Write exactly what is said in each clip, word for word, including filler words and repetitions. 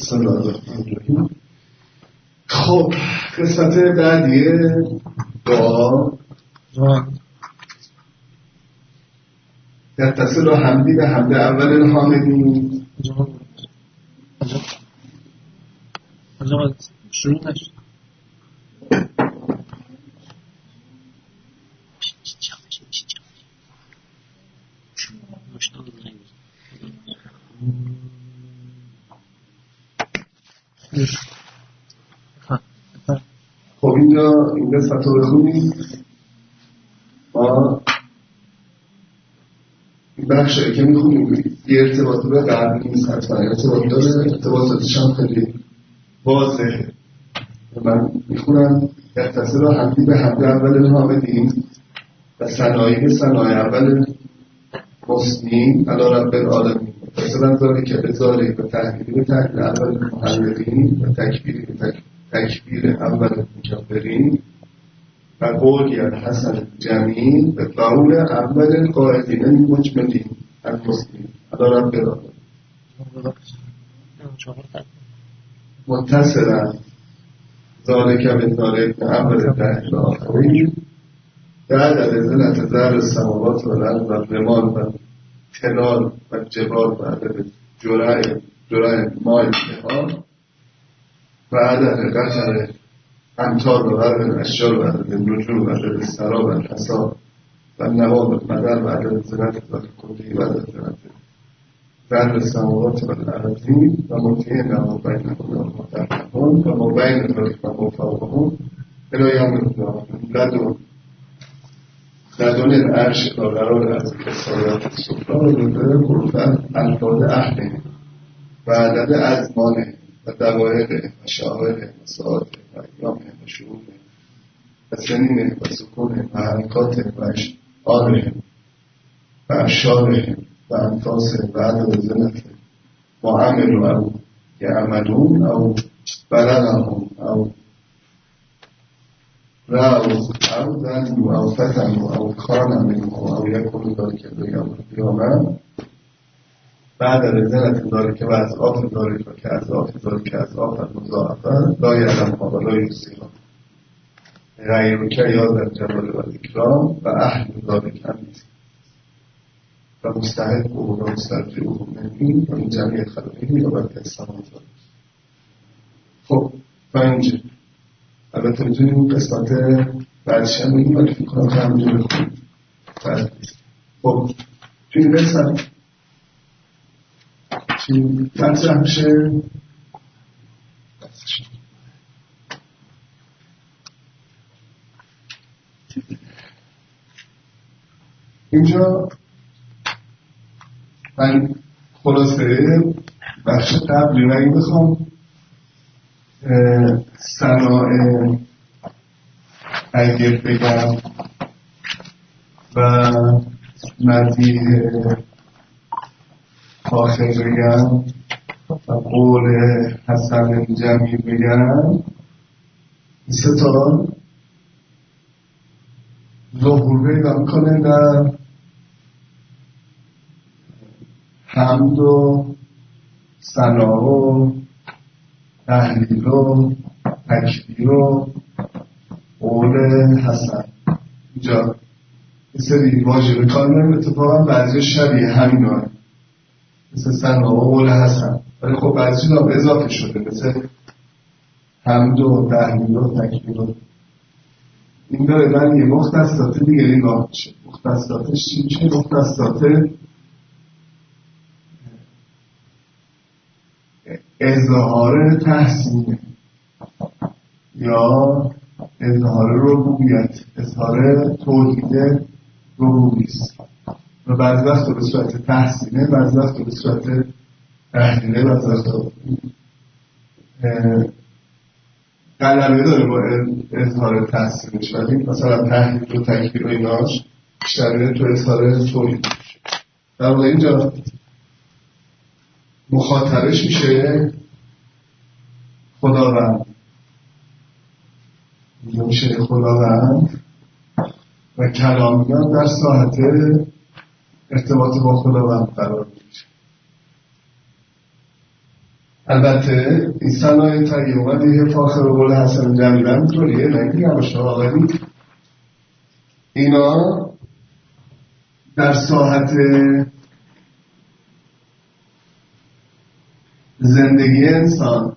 بسم الله الرحمن الرحیم. خب قسمت بعدی دعا یتصل حمدی به حمد اول حامدی. شروع نشد. خب اینجا این قسمت رو بخونیم. ما این بخشایی که میخونیم یه ارتباط به قبل نیست، حتما ارتباط داره، ارتباطاتش هم خیلی واضحه. من میخونم یتصل حمدی به حمد اول حامدین و ثنایی به ثنای اول مسنین علی رب العالمین. مثلا ذالی که به ذالی به تحلیلی به تحلیل اول محللین و تکبیری به تکبیر اول مکبرین و قولی الحسن جمیل به قول اول قائدین المجملین المسلمین علی رب العالمین متصلا ذالک به ذالک اول تحلیل آخرین بعد لزنت ذر السماوات و الارض و الرمال و تلال و جبال و عدد جرعه جرعه مای بهار و عدد قطر امتار و عدد اشجار و عدد نجوم و عدد سراب و الحساب و نواب و مدر و عدد زنت و کلی و عدد زنت ذر السماوات و الارضی و منتهی نواب بین نواب مترکبان و ما بین ذلك و ما فوقهم الی یوم القیامه لدن لدن العرش تا قرار از کسایات سفرا و لدن حروف الفاظ اهل و عدد ازمانه و دوائق و شاعر و ساعت و ایام و شعور و سنین و سکون و حرکات و اشعار و اشعار و انفاس و عدد زنت و عمل و او یعملون او بلغهم او رأوا او ذنوا او فتنوا او کان منهم او یکون ذلك بیام القیامه بعد رزنت داره که از آف داره که از آف داره که از آف مضاعفه لا یعلم ها و لا یحصیها غیر که یاد در جلال و اکرام و اهل داره که همیست و مستحق او و مسترجع او منی و این جمعی خلقی و برکت سمان داره. خب و اینجا البته میتونیم اون قسمت بعدش هم بگیم ولی فکر کنم که همونجا بخونیم. خب توی این قسمت چی مطرح میشه اینجا من خلاصه بخش قبلی رو اگه بخوام صناع اگر بگم و مدیح آخر بگم و قول حسن جمیل بگم سه تا ظهور پیدا میکنه در حمد و ثنا و تحلیل و تکبیر و قول حسن. اینجا یه سری واژه به کار میبریم، اتفاقا بعضی شبیه همین هست مثل ثنا و قول حسن، ولی خب بعضی چیزا به اضافه شده مثل حمد و تحلیل و تکبیر. این داره من یه مختصات دیگه نگاه میشه. مختصاتش چی میشه؟ مختصات اظهار تحسینه یا اظهار ربوبیت، اظهار توحید ربوبیست و بعض وقت به صورت تحسینه، بعض وقت به صورت تحلیله، بعض وقت غلبه داره با اظهار تحسینش، ولی مثلا تحلیل و تکبیر و ایناش بیشتر تو اظهار توحید. در واقع اینجا مخاطبش میشه خداوند، اینجا میشه خداوند و کلامیان در ساحت ارتباط با خداوند قرار میشه. البته این صنایع طیبه دیگه فاخر و قول حسن جمیل هم طوریه نگه نباشه آقایی اینا در ساحت زندگی انسان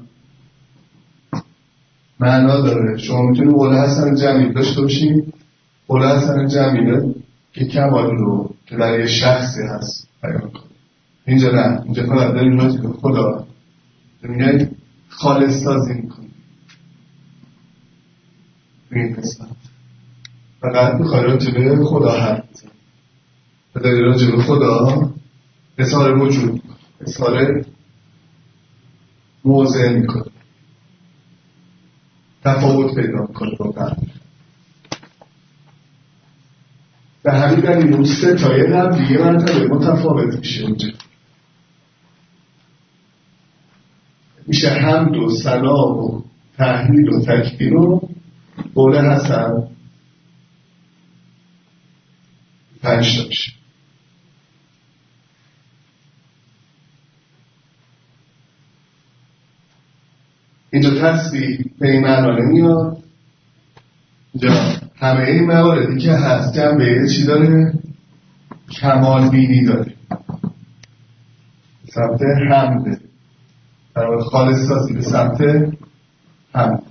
معنا داره. شما میتونی قول حسن جمیل داشته باشید، قول حسن جمیله که کمال رو که برای شخصی هست بیان کنه. اینجا نه، اینجا فقط داریم راجع به خدا میگه خالص سازی میکنه این قسمت فقط میخوای راجع به خدا حرف بزنی و داری راجع به خدا اظهار وجود اظهار موضع میکنه، تفاوت پیدا میکنه با قلب. به همین دلیل اون سه تای قبلی یه مرتبه متفاوت میشه. اونجا میشه حمد و ثنا و تحلیل و تکبیر و قول حسن پنج تا میشه. اینجا تسبیح به این معنا نمیاد. اینجا همه این مواردی که هست جنبه چی داره؟ کمال بینی داره. سمت حمده، برای خالص سازی به سمت حمد،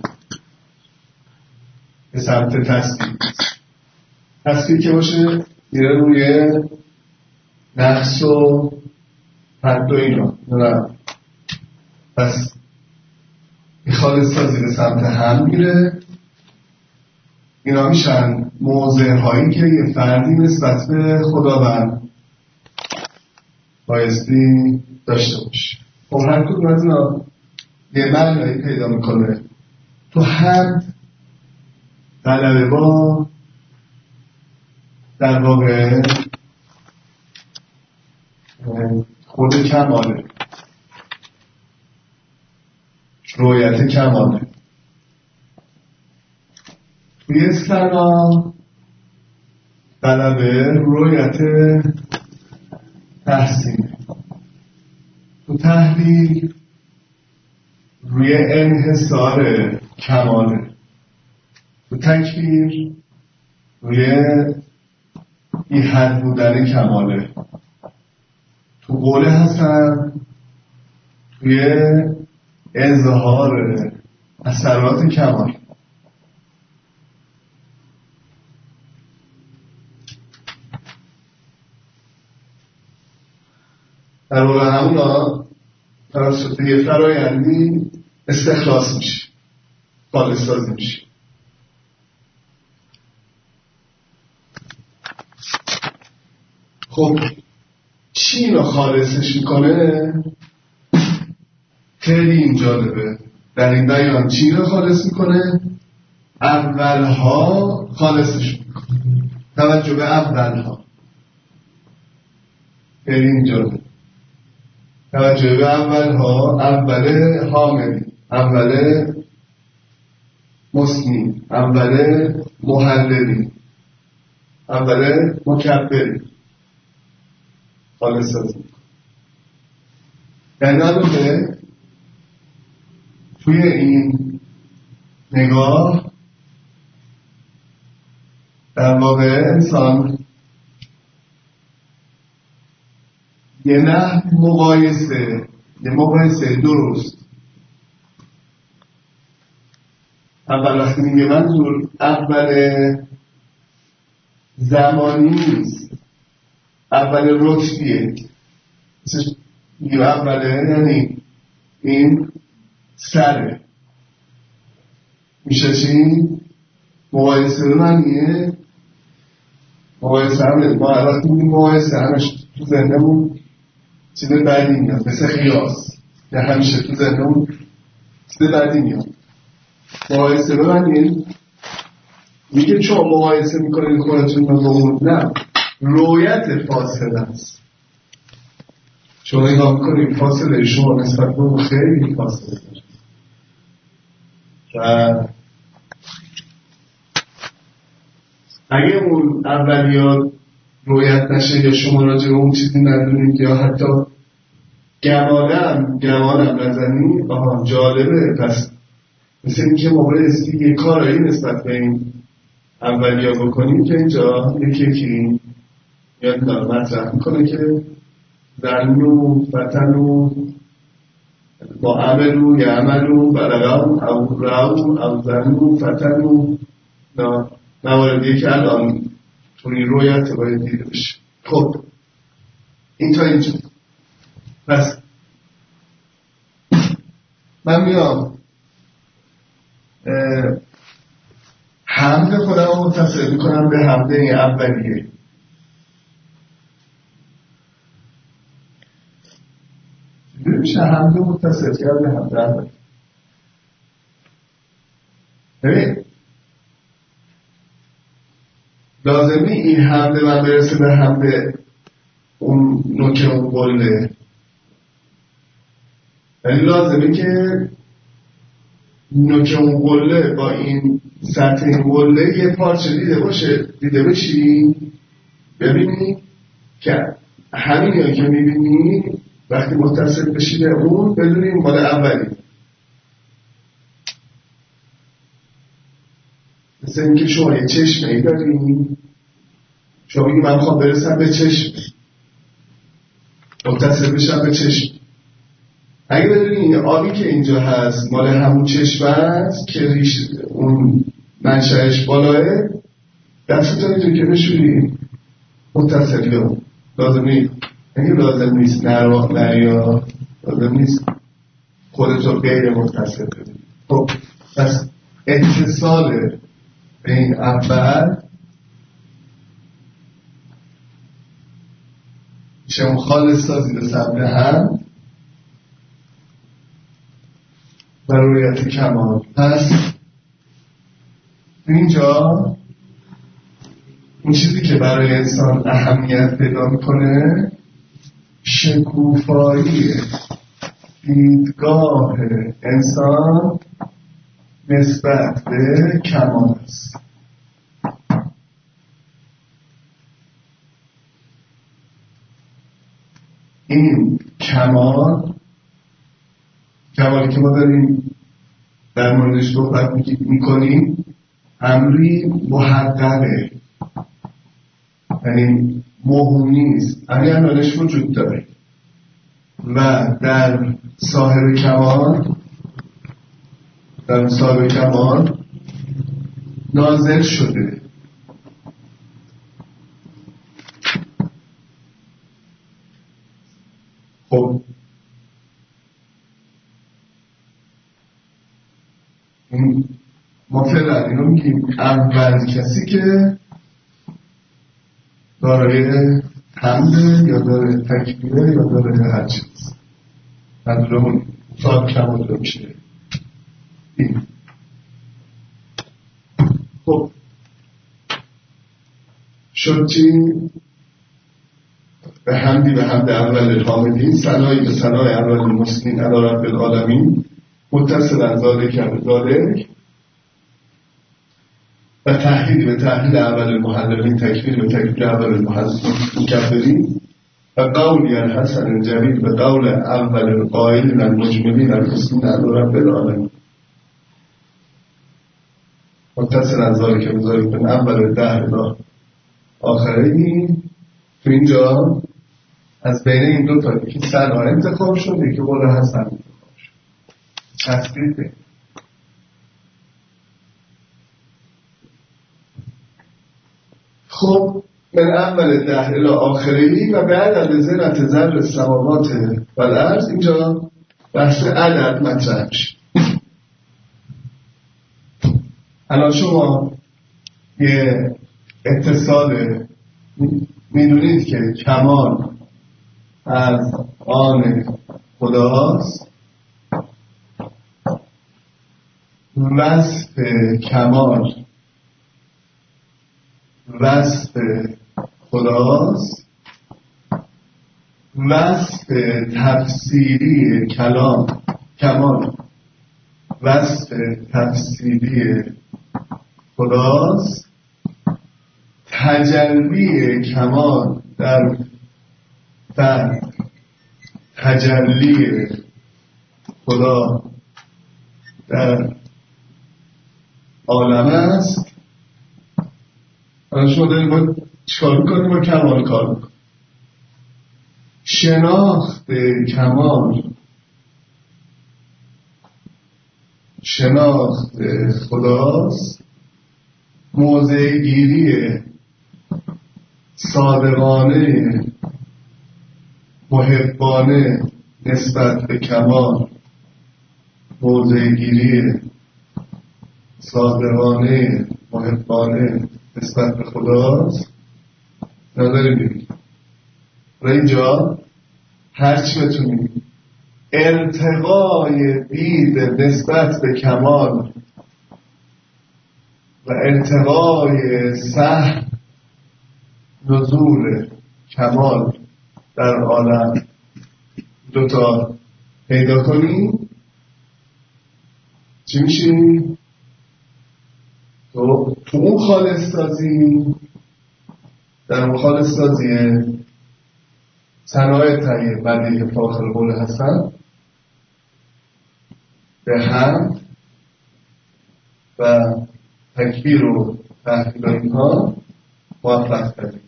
به سمت تسبیح. تسبیح که باشه میره روی نقص و حد و اینا نه. پس خالص سازی به سمت هم میره. اینا میشن موضع هایی که یه فردی نسبت به خداوند بایستی داشته باشه. خب هر کدوم از اینا یه معنایی پیدا میکنه. تو حمد غلبه با در واقع خود کماله، رویت کماله. توی ثنا غلبه رویت تحسینه. تو تحلیل روی انحصار کماله. تو تکبیر روی بی حد بودن کماله. تو قول حسن توی اظهار اثرات کمال. در واقع همونا توسط یه فرایندی استخلاص میشه، خالص سازی میشه. خب چی اینو خالصش میکنه؟ خیلی این جالبه. در این بیان چی رو خالص میکنه؟ اولها خالصش میکنه. توجه به اولها خیلی این جالبه. توجه به اولها، اول حاملی، اول مسنی، اول محللی، اول مکبری خالص سازی میکنه. در نبوده توی این نگاه در واقع انسان یه نه مقایسه یه مقایسه درست. اول وقتی میگه منظور اول زمانی نیست، اول رتبیه. میگه اوله یعنی این سره میشه چی؟ مقایسه رو منیه. مقایسه همه ما وقتی میگیم مقایسه همش تو ذهنمون چیز بعدی میاد، مثل قیاس یا همیشه تو ذهنمون چیز بعدی میاد. مقایسه رو منیه میگه چون مقایسه میکنید خودتون با اون نه، رویت فاصله است. شما نگاه میکنید فاصله شما نسبت به اون خیلی فاصله داره و اگه اون اولیات رویت نشه یا شما راجع به اون چیزی ندونید یا حتی گمانم گمانم نزنی. آها جالبه. پس مثل این که ما بایستی یه کارایی نسبت به این اولیا بکنیم که اینجا یکی یکی یاد دار مطرح میکنه که ظنوا فتنوا با عملو یعملو بلغوا او رأوا او ظنوا فتنوا. نه مواردی که الان تو این رویت باید دیده بشه. خب این تا اینجا. پس من میام حمد خودم رو متصل میکنم به حمد این اولیه. میشه حمد رو متصل کرد به حمد اولیه. ببین لازمی این حمد من برسه به حمد اون نوک اون قله، ولی لازمی که نوک اون قله با این سطح این قله یه پارچه دیده باشه، دیده بشی ببینی که همین هایی که میبینی وقتی متصل بشی به اون بدونی مال اولی. مثل اینکه شما یه چشمه داریم، شما میگی من میخوام برسم به چشم، متصل بشم به چشم. اگه بدونی آبی که اینجا هست مال همون چشم هست که ریش اون منشأش بالاه، دستو تا اینجا که بشونی متصلی هم لازم نیست. اگه لازم نیست نروا نریا لازم نیست خودتو غیر متصل کنی. خب پس اتصال به این اول میشه اون خالص سازی به سمت هم و رویت کمال. پس اینجا اون چیزی که برای انسان اهمیت پیدا میکنه شکوفایی دیدگاه انسان نسبت به کمال است. این کمال کمالی که ما داریم در موردش صحبت میکنیم امری محققه، یعنی موهوم نیست، اگر نالش وجود داره و در صاحب کمال در صاحب کمال نازل شده. خب ما فعلا اینو میگیم اول کسی که دارای حمد یا داره تکبیره یا داره هر چیز منظورمون صاحب کمال رو میشه. این خب شد چی؟ به حمدی به حمد اول حامدین سنایی به سنای اول مسلمین علی رب العالمین متصل از ذالک به ذالک و تحلیل به تحلیل اول المحللین تکبیر به تکبیر اول المکبرین و قولی الحسن جمیل به قول اول القائلین المجملین المسلمین علی رب العالمین متصل از ذالک به ذالک من اول دهر الی آخرین. تو اینجا از بین این دو تا یکی سنا انتخاب شد، یکی قول حسن انتخاب شد. چسبیده. خب من اول دهر الی آخرین و بعد از زنت ذر السماوات و الارض اینجا بحث عدد مطرح میشه. الان شما یه اتصال میدونید که کمال از آن خداست، وصف کمال وصف خداست، وصف تفسیری کلام کمال وصف تفسیری خداست، تجلی کمال در فرد تجلی خدا در عالم است. حالا شما دارید با چکار میکنید؟ با کمال کار میکنید. شناخت کمال، شناخت خداست، موضع گیری صادقانه محبانه نسبت به کمال، موضع گیری صادقانه محبانه نسبت به خداست. نظری بگید و اینجا هرچی بتونید ارتقای دید نسبت به کمال و ارتقای سهم نزول کمال در عالم دوتا پیدا کنیم چی میشیم؟ تو تو اون خالص سازی، در اون خالص سازی صنایع تهیه بدیه فاخر قول هستن به هم و تکبیر و تحقیل اینها موفق کنیم.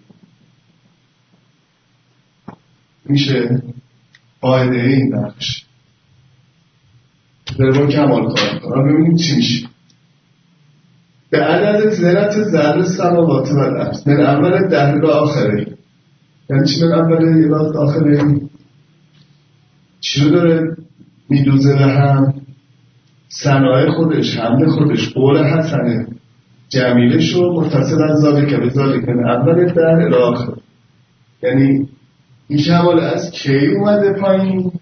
میشه قاعده این نقش در با کمال کار کنم. ببینیم چی میشه. به عدد ذرت ذره سماوات و الارض من اول دهر به آخره. یعنی چی من اول اله آخره؟ چی رو داره میدوزه به هم؟ صنایع خودش، حمل خودش، قول حسنه جمیله شو متصل از ذالک به ذالک من اول دهر اله آخره. یعنی این کمال از کی اومده پایین؟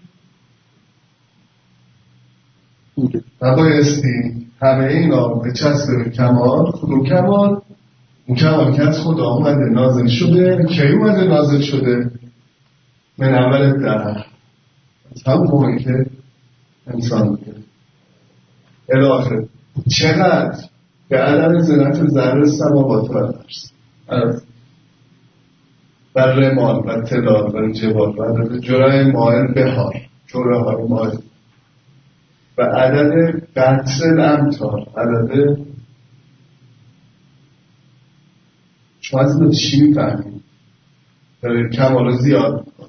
و بایستی همه اینا به چسب کمال. کدوم کمال؟ اون کمال که از خدا اومده نازل شده. کی اومده نازل شده؟ من اول دهر، از همون موقعی که انسان میگه الاخر. چقدر؟ به عدد ذرت ذره سماوات و الارض و رمال و تلال و جبال و عدد جرای مائل بهار، جرای های مائل و عدد قطر الامطار، عدد شما از این چی میفهمید؟ داره کمال زیاد میکنه.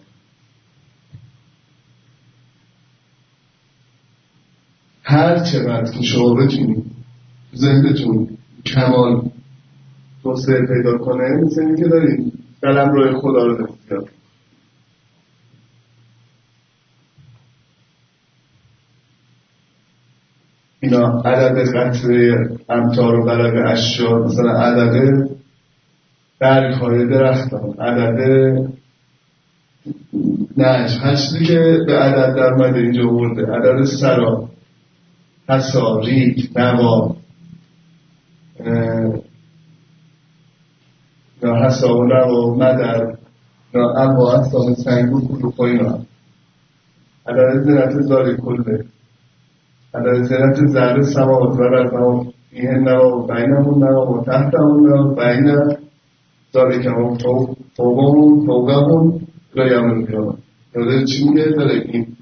هر چقدر که شما بتونید ذهنتون کمال توسعه پیدا کنه، مثل این که دارید قلم روی خدا رو دستیاب. اینا عدد قطره امتار و بلغ اشجار، مثلا عدد برگ های درختان، عدد نج، هر چیزی که به عدد در مده اینجا ورده، عدد سرا، حسا، ریگ، نوا، یا حسا و نوا و مدر، یا انواع اقسام سنگ و کلوخ و اینا، عدد ذرت ذره کله، عدد ذرت ذره سماوات و الارض فیه نوا و بینهمون نوا و تحتمون نوا بین ذالک هم فوقمون فوقمون لا یوم القیامه. داره چی میگه؟ داره این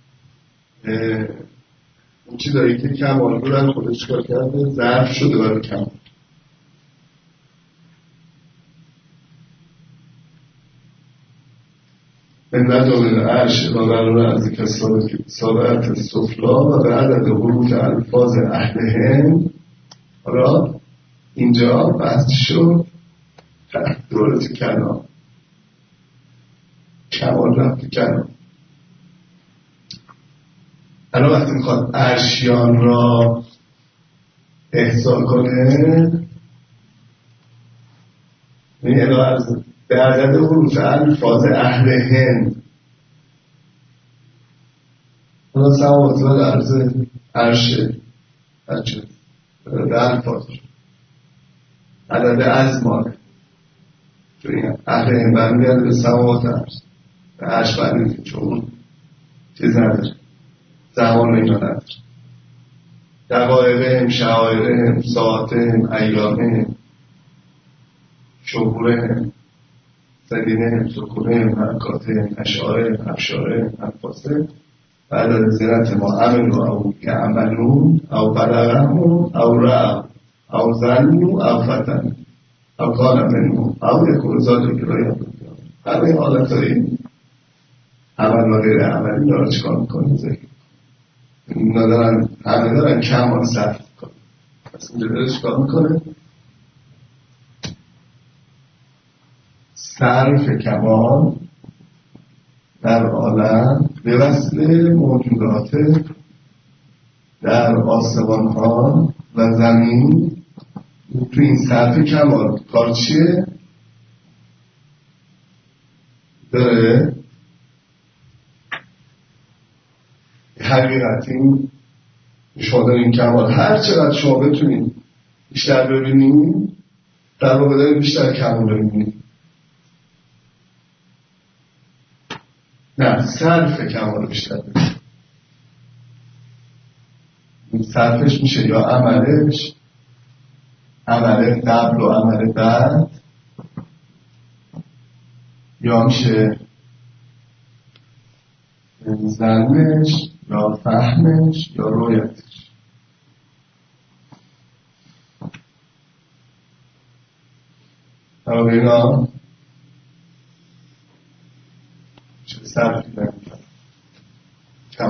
این چی داره که کمال رو در خودش کار کرده، ظرف شده برای کمال. من نداره عرش و قرار از که سابعت سفلا و به عدد حروف الفاظ اهل هند. حالا اینجا بحث شد دولت کنام، کمال رفت کنام. حالا وقتی میخواد عرشیان را احضار کنه این الهی به عدد حروف الفاظ اهل هند. حالا سماوات و الارض عرشه عرشه به الفاظ عدد ازمان اهل هند برمیاد به سماوات الارض به عرش برمیاد چون چیز نداره، زمان اینا نداره. دقایقهم، شعائرهم، ساعتهم، ایامهم، شهورهم، زدینه سکونه حرکاته اشاره افشاره انفاسه بعد از زینت ما عملو او یعملون او بلغمون او رعب او ظنو او فتن او کان منو او یکون ذات گرایت همه حالت های عمل و غیر عملی دارن چکار میکنه ذکر اینا دارن همه دارن کمال صرف میکنه پس اینجا داره چکار میکنه صرف کمال در عالم به وسیله موجودات در آسمان ها و زمین تو این صرف کمال کار چیه؟ داره حقیقتی شما دارین کمال هر چقدر شما بتونید بیشتر ببینید در واقع دارید بیشتر کمال ببینید نه صرف کمال بیشتر ببینید صرفش میشه یا عملش عمل قبل و عمل بعد یا میشه زنش یا فهمش یا رویتش اما بینا چه صرفی نمیدن کم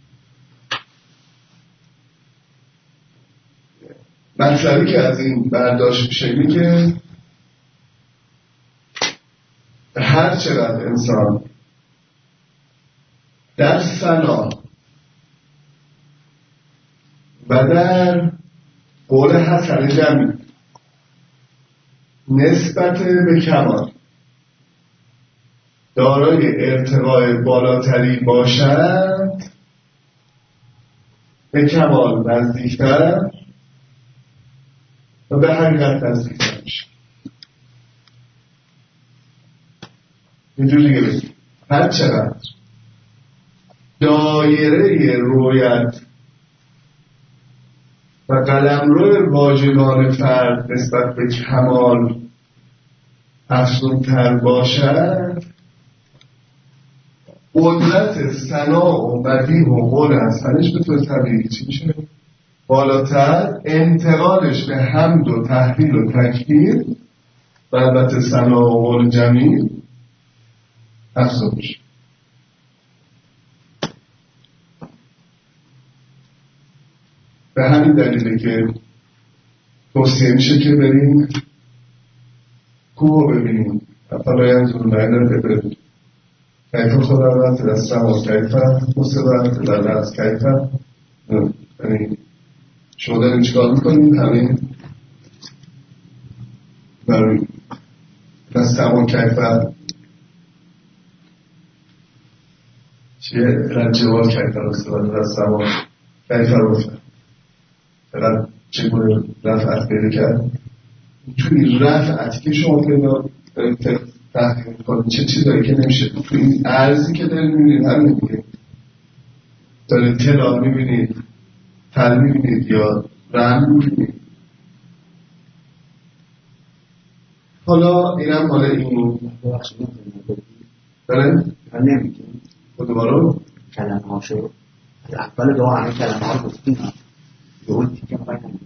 مطلبی که از این برداشت میشه میگه هر چقدر انسان در ثنا و در قول حسن جمعی نسبت به کمال دارای ارتقای بالاتری باشند به کمال نزدیکتر و به حقیقت نزدیکتر میشه. اینجور دیگه بگیم هر چقدر دایره رویت و قلمرو واژگان فرد نسبت به کمال افزونتر باشد قدرت ثنا و بدیع و قول حسنش به طور طبیعی چی میشه؟ بالاتر انتقالش به حمد و تحلیل و تکبیر و البته ثنا و قول جمیل افزون میشه. به همین دلیله که توصیه میشه که بریم کوه ببینیم افلا ینظرون الی الابل کیف خلقت السماء کیف نصبت الارض کیف. یعنی شما داریم چیکار میکنیم همین برای السماء کیف چیه الجبال کیف نصبت السماء کیف رفعت فقط چگونه رفعت پیدا کرد توی رفعت که شما پیدا تحقیق میکنید چه چیزایی که نمیشه توی این ارزی که دارید میبینید هم نمیگه دارید تلا میبینید تل میبینید یا رم میبینید. حالا اینم حالا این داره نمیگیم خود دوباره کلمه هاشو اول دعا همه کلمه ها رو گفتیم دول دیگه باید نمیگیم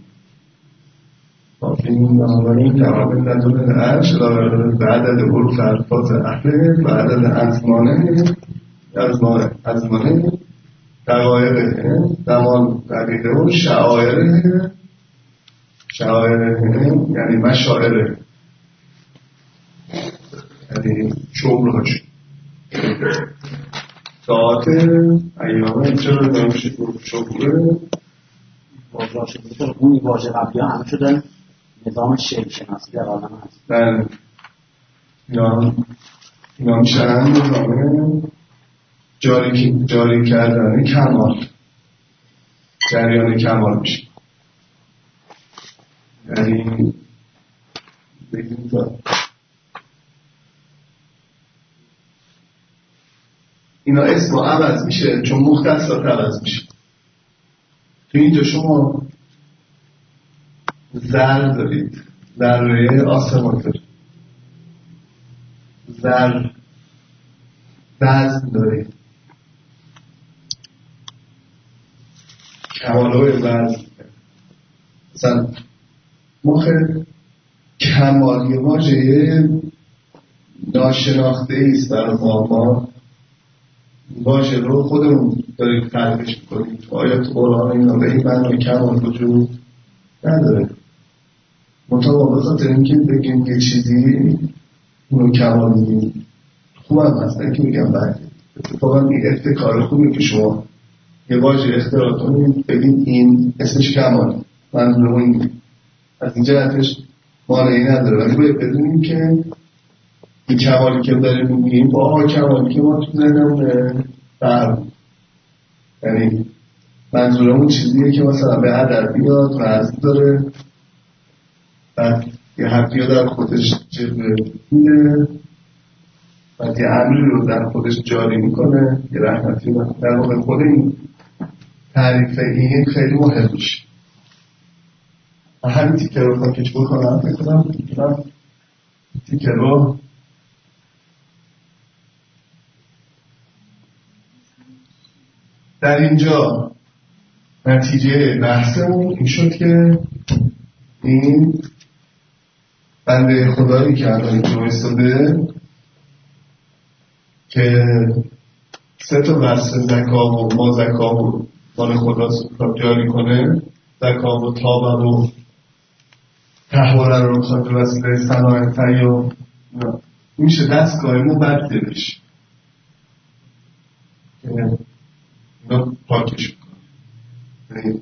این نامانی کمال ندون العرش بعدد حروف الفاظ اهله بعدد ازمانه ازمانه ازمانه دقایقه زمان دقیقه و شعائره شعائره یعنی مشاعره یعنی شغلهاش ساعت ایامه چرا نمیشه شغله واژه هاشو بودن اون واژه قبلی ها همه شدن نظام شیء شناسی در عالم هست. بله اینا اینا میشن نظام جاری جاری کردن کمال جریان کمال میشه. یعنی بگیم تا اینا اسم عوض میشه چون مختصات عوض میشه. تو اینجا شما ذره دارید ذره آسمان دارید زر وزن داره، کمالای وزن. مثلا ما خیلی کمال یه واژه ناشناخته ایست برای ما. ما واژه رو خودمون داریم خلقش میکنیم. آیا تو قرآن اینا به این معنی کمال وجود نداره؟ منطقه به خاطر اینکه بگیم یه چیزی اونو کمال میگیم خوب هم هست، نه که میگم بده. اتفاقا این افتکار خوبه که شما یه واژه اختراع کنید بگید این اسمش کمال، منظور این از این جهتش مانعی نداره. ولی باید بدونیم که این کمالی که داریم میگیم با آقا کمالی که ما تو ذهنمونه فرق، یعنی منظورمون چیزیه که مثلا به عدد بیاد وزن داره، بعد یه حرفی در خودش جبه میده، بعد یه عملی رو در خودش جاری میکنه، یه رحمتی رو در واقع خود این تعریف این خیلی مهم میشه. همین تیکه رو پاکش بکنم بکنم تیکه رو در اینجا نتیجه بحثمون این شد که این بنده خدایی که الان اینجا ایستاده که سه تا وصف زکا و ما زکا و مال خدا جاری کنه، زکا و تابه و تحواره رو بخواد وسیله صنایع تیار میشه دستگاه مبدل بشه که اینا پاکش میکنه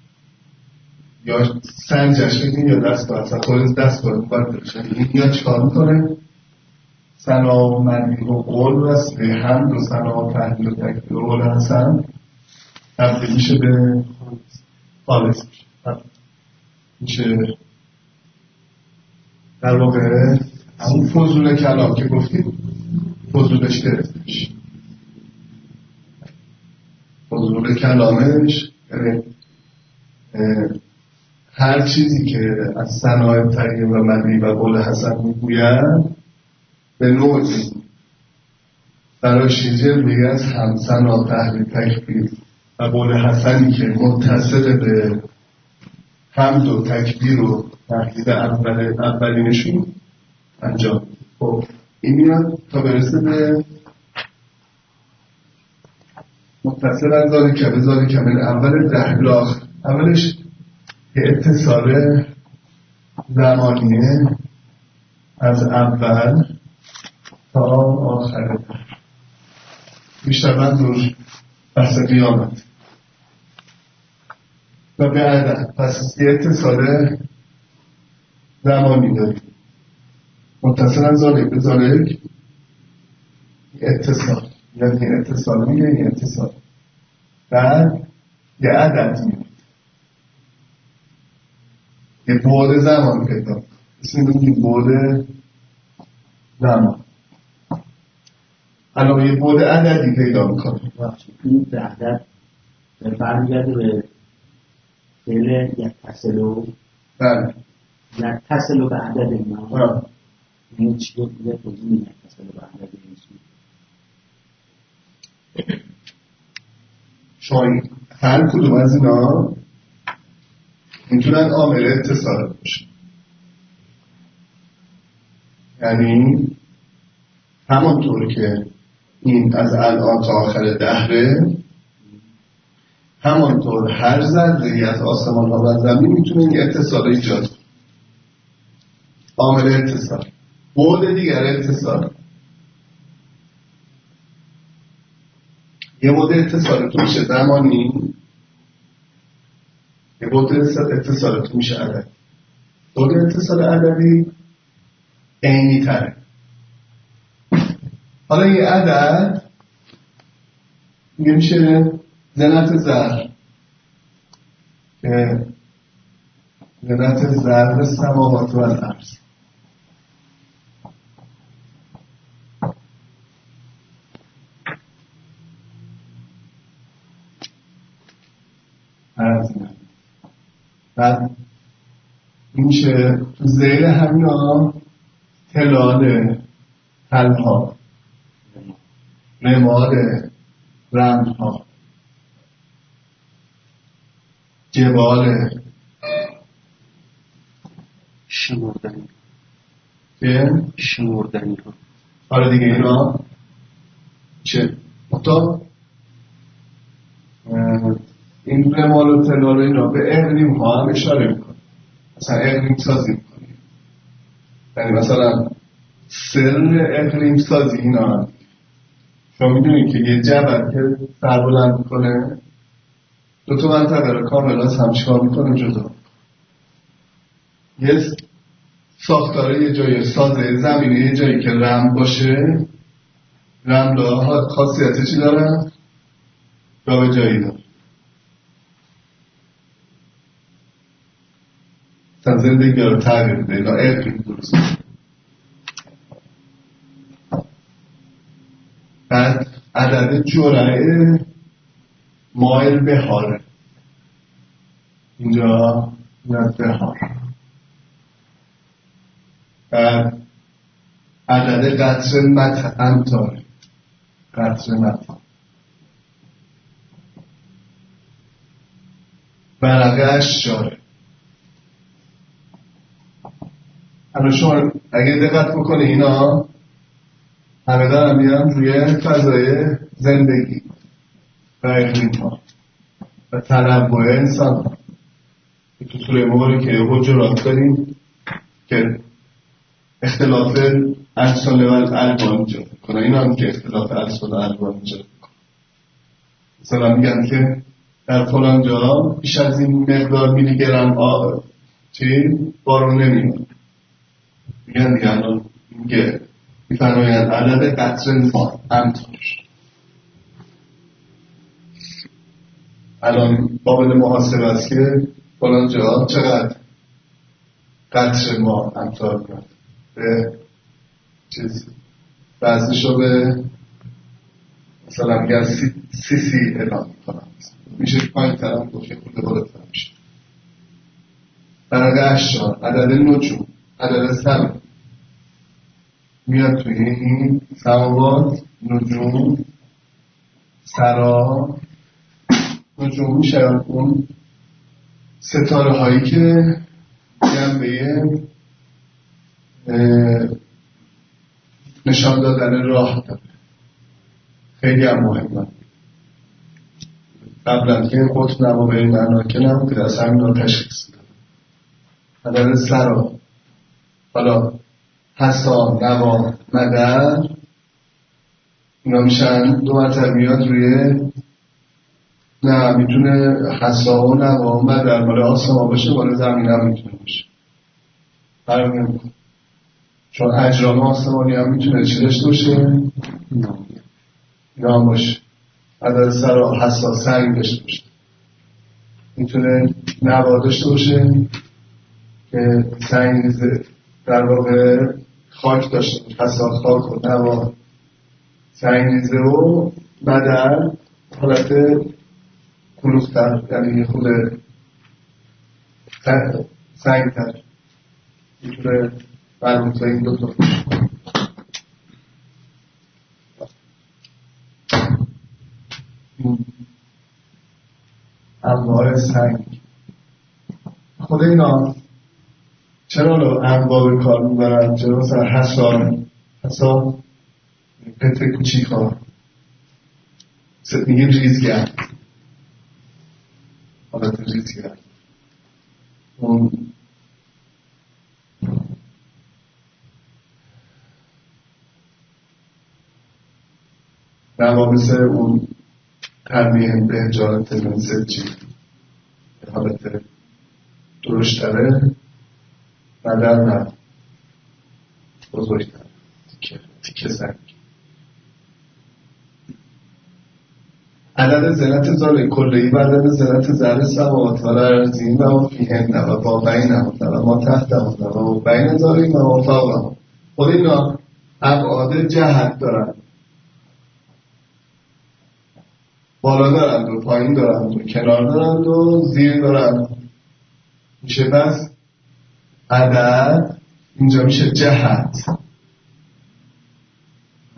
یا سنجش بگیم یا دستگاه اصلا خود دستگاه مبدل بشه. این یا چکار میکنه؟ سنا و منی و قول وسیله حمد و سنا و تحلیل و تکبیر و قول حسن تبدیل میشه به خالص میشه میشه در واقع اون فضول کلام که گفتیم فضولش گرفته میشه. فضول کلامش یعنی هر چیزی که از صنایع طیب و مدی و قول حسن میگوید به نوعی برای شیجر میگه از همسنا تحلیل تکبیر و قول حسنی که متصل به حمد و تکبیر و تحلیل اول اولینشون انجام. خب این میاد تا برسه به متصل از داره که به داره که من اول تحلیل آخر. اولش یه اتصال زمانیه از اول تا آخر بیشتر منظور بحث قیامت و به عدد. پس یه اتصال زمانی داریم متصل از ذالک به ذالک اتصال، یعنی اتصال میگه این اتصال بعد یه عدد میگه یه بعد زمان پیدا اسم میگه بعد زمان. الان یه بعد عددی پیدا میکنه. این به عدد برمیگرده به فعل یتصلو. بله یتصلو به عدد ما این چی رو بوده توضیح یتصلو به عدد این شما هر کدوم از اینا میتونن عامل اتصال باشه، یعنی همانطور که این از الان تا آخر دهره همانطور هر ذره‌ای از آسمان ها و زمین میتونه این اتصال ایجاد کنه. عامل اتصال بعد دیگر اتصال یه بعد اتصال تو میشه زمانی، یه بعد اتصال تو میشه عددی. بعد اتصال عددی عینی تره. حالا یه عدد میگه میشه زنت زر که زنت زر سماوات و الارض. بعد میشه زیر همینا تلاله تلها، رمال، رمها، جبال، شمردنی که شمردنی ها. آره دیگه اینا چه مطا این رمال و تلال اینا به اقلیم ها هم اشاره میکنه، مثلا اقلیم سازی میکنه، یعنی مثلا سر اقلیم سازی اینا هم. شما میدونید که یه جبل که سر بلند میکنه دو تا منطقه رو کاملا همچکار میکنه جدا. یه ساختاره یه جایی سازه زمینه یه جایی که رمل باشه، رمل‌ها خاصیت چی دارن؟ جا به جایی دارن. مثلا زندگی رو تغییر بده اینا اقلیم درست. بعد عدد جرعه مایل بهاره، اینجا میاد بهار. بعد عدد قطر مت امتار، قطر مت برقه اشجاره. الان شما اگه دقت بکنی اینا همه دارن میان روی فضای زندگی و اقلیم ها و تنوع انسان ها. تو طول موقعی که حجرات داریم که اختلاف السان و الوان ایجاد کنه، اینا هم که اختلاف السان و الوان ایجاد کنه. مثلا میگن که در فلان جا بیش از این مقدار میلی گرم آب چی بارون نمیاد. میگن دیگه الان میگه میفرمایند عدد قطر ما امتار. الان قابل محاسبه است که فلان جا چقدر قطر ما امتار میاد به چیز وزنشو به مثلا میگن سی سی, سی اعلام میکنم، میشه پایین ترم گفته خود بالاتر میشه. برقه اشجار، عدد نجوم، عدد سم میاد توی این سماوات، نجوم، سرا. نجوم میشه اون ستاره هایی که جنبه نشان دادن راه داره، خیلی هم مهمه. قبلا که قطب نما به این معنا که نبود که از همین را تشخیص داره. عدد سرا، حالا حسا، نوا، مدر، اینا میشن دو مرتبه میاد روی نه میتونه حسا و نوا و مدر مال آسمان باشه، مال زمین هم میتونه باشه، فرق نمیکنه. چون اجرام آسمانی هم میتونه چی داشته باشه؟ نام باشه. عدد سرا حسا سنگ داشته باشه، میتونه نوا داشته باشه که سنگ در واقع خاک داشته باشه، حسا خاک و نوا سنگریزه و مدر حالت کلوفتر، یعنی خود سنگتر، میتونه مربوط به این دو تا انواع سنگ. خود اینا چرا رو انواع به کار میبرن؟ چرا مثلا حسان حسان پتر کوچیک ها میگیم ریزگر، حالت ریزگر اون نوابس اون تنمیه به جالت منسجی حالت درشتره مدر نه بزرگتر تیکه تیکه سنگ. عدد زنت زاره کلهی و عدد زنت زر سماوات و الارضین و فیهن و با بینهن و ما تحتهن و بین زارین و ما فوقهن. خود اینا ابعاد جهت دارن، بالا دارند و پایین دارند و کنار دارند و زیر دارند. میشه بس عدد اینجا میشه جهت. و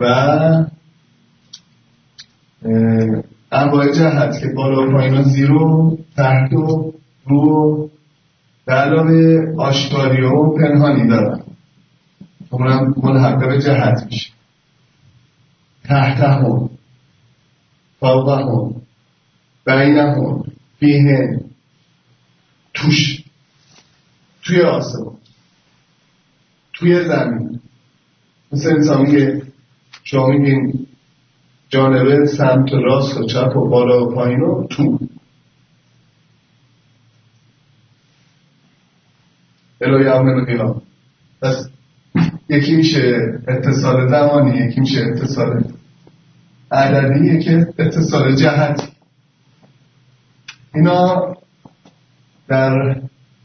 انواع جهت که بالا و پایین و زیر و تحت و رو به علاوه آشکاری و پنهانی دارن، اونم ملحق به جهت میشه. تحت هم فوق هم بین هم فیه توش، توی آسمان، توی زمین. مثل انسان میگه، شما میگین جانبه سمت راست و چپ و بالا و پایین و تو. الهی عمل قیام. پس یکی میشه اتصال زمانی، یکی میشه اتصال عددی، یکی اتصال جهتی. اینا در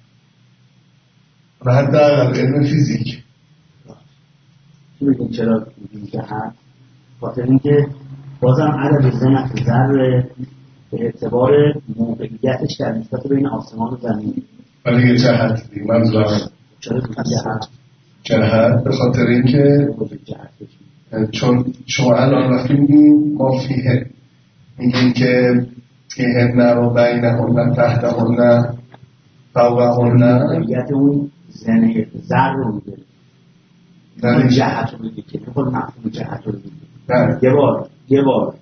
حد در علم فیزیک میگیم چرا میگیم جهت؟ خاطر اینکه بازم عدد ذره ذره به اعتبار موقعیتش در نسبت بین آسمان و زمین. ولی یه جهت دیگه منظورم چرا جهت؟ جهت به خاطر اینکه چون شما الان وقتی میگیم ما فیه میگیم که فیه نه و بین هم نه تحت هم نه فوق هم نه، موقعیت اون زنه ذر رو میده، نه جهت رو میده که نخواد مفهوم جهت رو میده. یه بار یه بار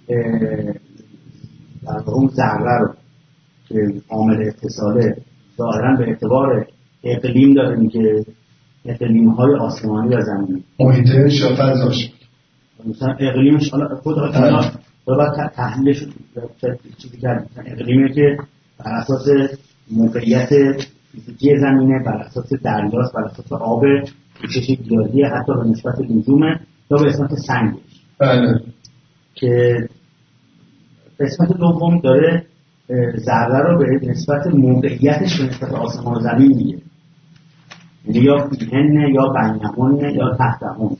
در اون ذره رو که عامل اتصاله ظاهرا به اعتبار اقلیم داریم که اقلیم های آسمانی و زمینی محیطش یا فضاش، مثلا اقلیمش حالا خود حالا باید تحلیلش چیزی کرد. اقلیمی که بر اساس موقعیت فیزیکی زمینه، بر اساس دریاست، بر اساس آب پوشش گیاهی، حتی به نسبت لزومه یا به نسبت سنگش. بله. که قسمت دوم داره ذره رو به نسبت موقعیتش به نسبت آسمان و زمین میگه، یعنی یا فیهن یا بینهن یا تحتهن.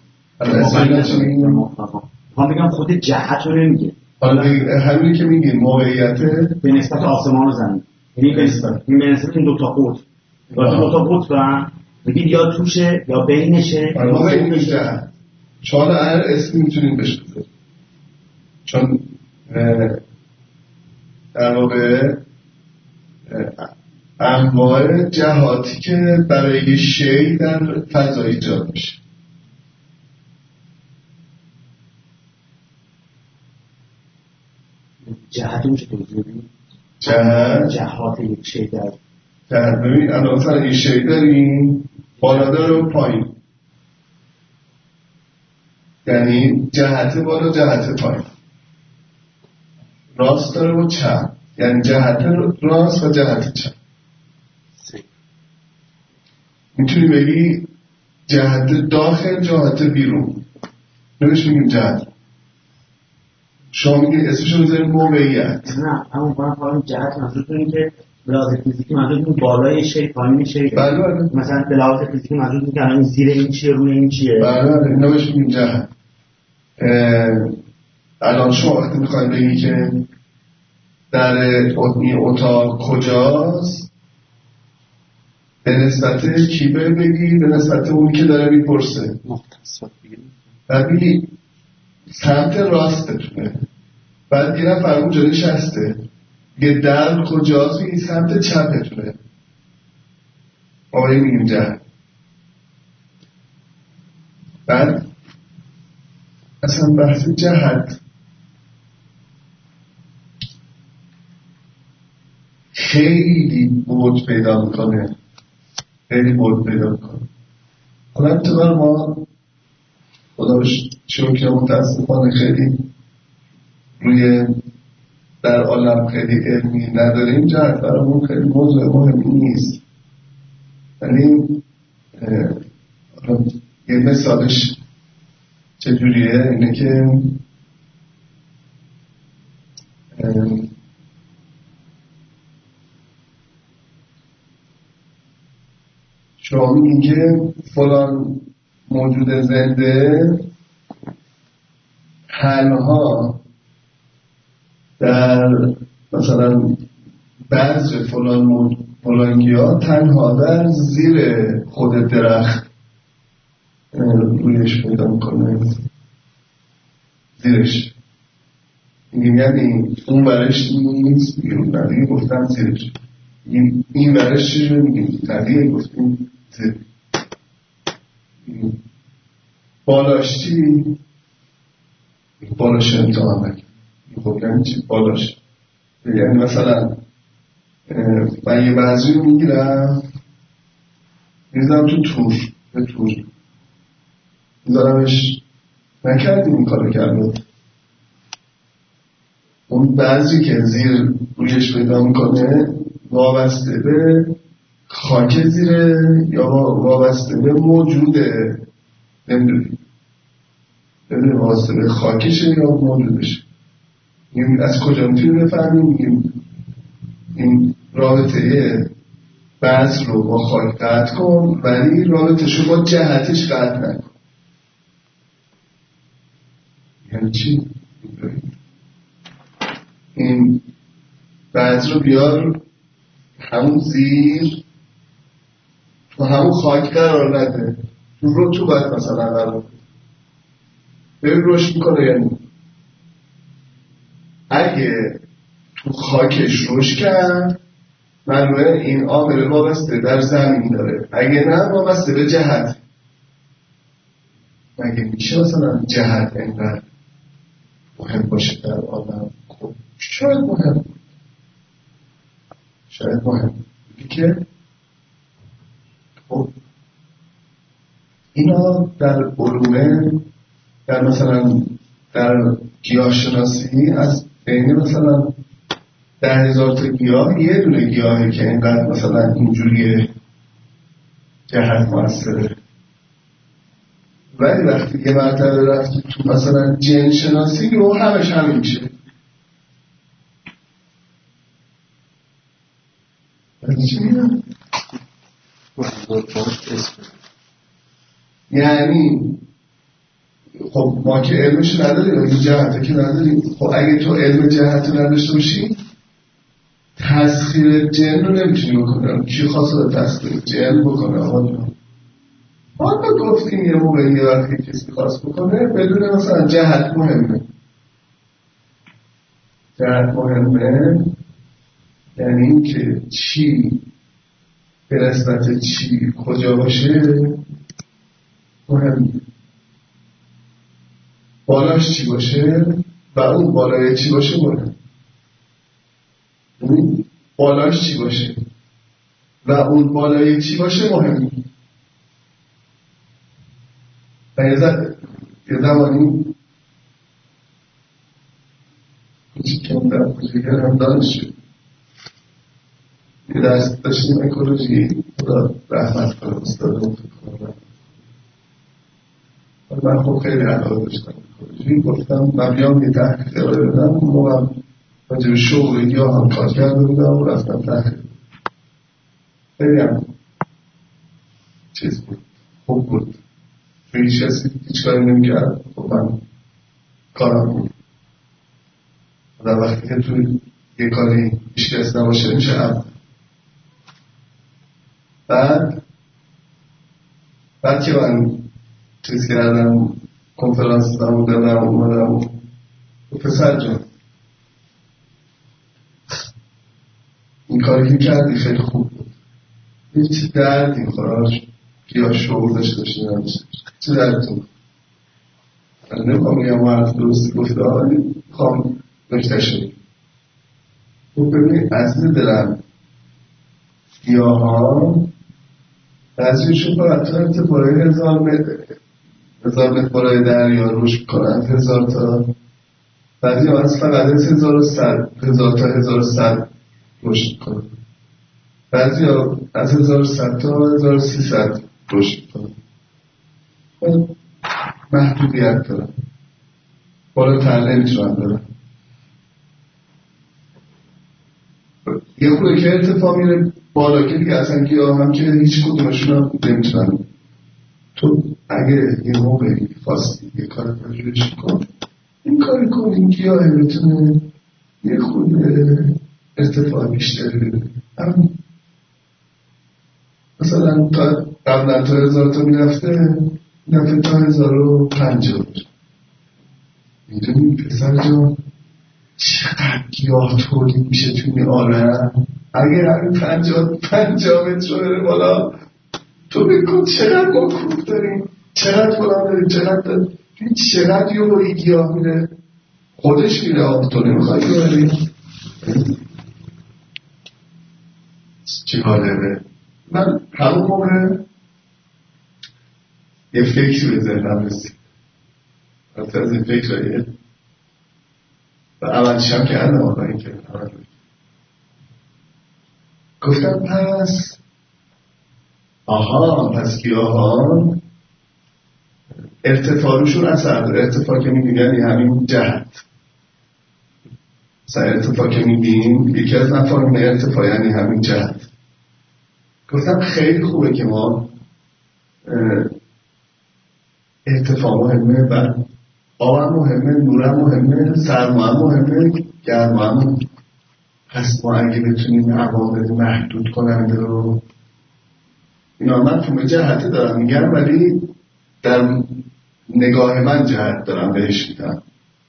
ما میگم خود جهت رو نمیگه، حالا همین که میگیم موقعیت به نسبت آسمان و زمین، یعنی به نسبت این به نسبت این دو تا قطب، دو تا قطب هم میگید یا توشه یا بینشه یا بینشه. چون هر اسمی میتونیم بهش بذاریم، چون در واقع انواع جهاتی که برای شی در فضا ایجاد میشه. جهت میشه توضیح بدید؟ جهت جهات یک شی در جهت ببین الان مثلا این شی داریم بالا داره و پایین، یعنی جهت بالا جهت پایین، راست داره و چپ، یعنی جهت راست و جهت چپ. میتونی بگی جهت داخل جهت بیرون، نمیشه میگیم جهت. شما میگید اسمشو بذارید موقعیت. نه همون باید فارم جهت منظور کنید که بلحاظ فیزیکی منظور کنید بالای شی پایین شی. بله بله. مثلا بلحاظ فیزیکی منظور کنید که الان زیر این چیه روی این چیه. بله بله نمیشه میگیم جهت. الان شما وقتی میخواید بگی که در این اتاق کجاست، به نسبت کی بگی؟ به نسبت اون که داره میپرسه. بعد بگی سمت راستتونه، بعد یه نفر اونجا نشسته یه در کجاست، این سمت چپتونه، آقایی میگیم جهت. بعد اصلا بحث جهت خیلی بود پیدا میکنه، خیلی بود پیدا میکنه. حالا انتظار ما خدا بش شکر متاسفانه خیلی روی در عالم خیلی علمی نداریم، جهت برامون خیلی موضوع مهمی نیست. یعنی یه مثالش چجوریه؟ اینه که شما میگین که فلان موجود زنده تنها در مثلا بعض فلان موجود فلان گیاه تنها در زیر خود درخت رویش پیدا میکنه. زیرش میگیم، یعنی اون برش نیست میگیم ندیگه گفتم زیرش، این این برش چیزه میگیم ندیگه گفتیم زیر. بالاش چی؟ بالاش امتحان نکن. خب یعنی چی بالاش؟ یعنی مثلا من یه بعضی رو میگیرم میزدم تو تور به تور میذارمش، نکردیم این کارو کردم. اون بعضی که زیر رویش پیدا میکنه وابسته به خاک زیره یا وابسته به موجوده، نمیدونیم نمیدونیم وابسته به خاکشه یا موجودشه. میگیم از کجا میتونیم بفهمیم؟ میگیم این رابطه بعض رو با خاک قطع کن ولی رابطهش رو با جهتش قطع نکن. یعنی چی؟ این بعض رو بیار همون زیر تو همون خاک قرار نده، تو رو تو باید مثلا قرار ببین روش میکنه. یعنی اگه تو خاکش روش کرد معلومه این عامل وابسته در زمین داره، اگه نه وابسته به جهت. اگه میشه مثلا جهت اینقدر مهم باشه در آدم؟ خب شاید مهم شاید مهم که خب اینا در علومه، در مثلا در گیاه شناسی از بین مثلا ده هزار تا گیاه یه دونه گیاهی که اینقدر مثلا اینجوری جهت موثره. ولی وقتی یه مرتبه رفتی تو مثلا جن شناسی رو همش همین میشه. چی میگم؟ یعنی خب ما که علمش نداریم، این جهته که نداریم. خب اگه تو علم جهت نداشته باشی تسخیر جن رو نمیتونی بکنم. کی خواسته تسخیر جن بکنه؟ آقا ما گفتیم یه موقع یه وقتی کسی خواست بکنه بدون مثلا جهت مهمه. جهت مهمه یعنی این که چی به نسبت چی کجا باشه مهمه، بالاش چی باشه و اون بالای چی باشه مهمه. اون بالاش چی باشه و اون بالای چی باشه مهمه. و یه زمانی کچی کم در بزرگر هم دانش شد، یه درس داشتیم اکولوژی، خدا رحمت کنه استادم فکر کنم. من خب خیلی علاقه داشتم اکولوژی، گفتم من بیام یه تحقیق ارائه بدم. موقع راجع به شغل یا هم کار کرده بودم و رفتم تحقیق. خیلی هم چیز بود، خوب بود. توی هیچ کسی هیچ کاری نمی‌کرد. خب من کارم بود. و وقتی که توی یه کاری هیچ کسی نباشه میشه هم. بعد بعد که من چیز کردم کنفرانس دارم دارم اومدم و پسر جان این کاری که کردی خیلی خوب بود، هیچ دردی خواهش یا شعور داشته داشته نمیشه چه دردتون من نمیخوام بگم حرف درستی گفته ولی میخوام نکتهش بگم. خب ببینید عزیز دلم گیاه ها بعضیشون فقط تا ارتفاعی هزار متر هزار متر بالای دریا رشد میکنن، هزار تا. بعضی ها از فقط هزار و صد هزار تا هزار و صد رشد میکنن. بعضی ها از هزار و صد تا هزار و سیصد رشد میکنن. محدودیت دارن، بالاتر نمیتونن دارن. یه خوده که ارتفاع میره بالا که دیگه اصلا گیاه هم که هیچ کدومشون هم نمیتونن. تو اگه یه موقعی خواستی یه کار پروژهش کن، این کاری کن، این گیاه بتونه یه خود ارتفاع بیشتری بده. هم مثلا تا قبلا تا هزار تا میرفته نفه تا هزار و پنجاه میدونی پسر جان چقدر گیاه تولید میشه توی این عالم. اگه همین پنجاه پنجاه متر بره بالا تو بگو چقدر ما کوه داریم، چقدر فلان داریم، چقدر داریم، چقدر یه بایی گیاه میره خودش میره آب تو نمیخوای ببری. چه حاله. من همون موقع یه فکر به ذهنم رسید، از از این فکر هایه و اولش هم کردم آقا این که گفتم پس آها پس گیاهان ارتفاعشون اثر داره. ارتفاع که میگن یعنی همین جهت. مثلا ارتفاع که میگیم یکی از مفاهیم ارتفاع یعنی همین جهت. گفتم خیلی خوبه که ما ارتفاع مهمه و آب مهمه، نور مهمه، سرما مهمه، گرما هم. پس ما اگه بتونیم عوامل محدود کننده رو اینا من تو جهت دارم میگم ولی در نگاه من جهت دارم بهش میدم،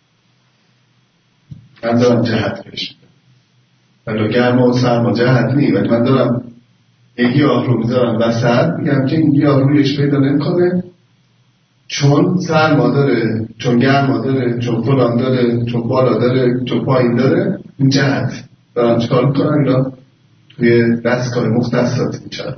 من دارم جهت بهش میدم ولی گرما و سرما جهت نی، ولی من دارم یه گیاه رو میذارم وسط میگم که این گیاه رویش پیدا نمیکنه چون سرما داره، چون گرما داره، چون فلان داره، چون بالا داره، چون پایین داره. این جهت دارم چکار میکنم اینا توی دستگاه مختصات میشن.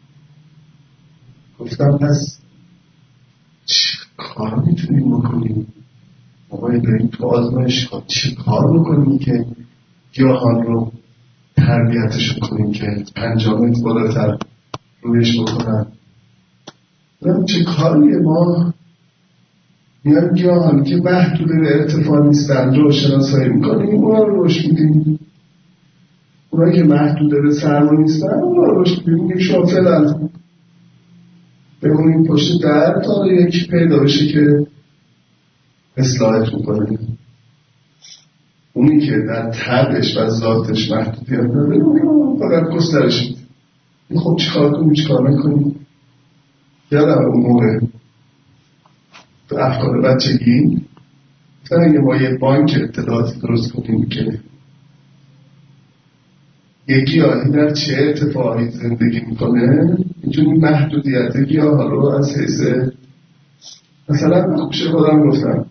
گفتم پس چه کار میتونیم بکنیم آقای بریم تو آزمایش ها چه کار بکنیم که گیاهان رو تربیتشون کنیم که پنجاه متر بالاتر رویش بکنن. چه کاریه ما میان گیاهان که محدود به ارتفاع نیستن رو شناسایی میکنیم اونا رو رشد میدیم، اونا که محدود به سرما نیستن اونا رو رشد میدیم. میگیم شما فعلا بمونیم پشت در تا یکی پیدا بشه که اصلاحت میکنه. اونی که در طبعش و ذاتش محدودیت نداره فقط گسترش میده. خب چیکار کنیم چیکار نکنیم؟ یادم اون موقع تو افکار بچگی مثلا اگه ما یه بانک اطلاعاتی درست کنیم که یه گیاهی در چه اتفاقی زندگی میکنه اینجوری محدودیت گیاه ها رو از حیث مثلا خوبش خودم گفتم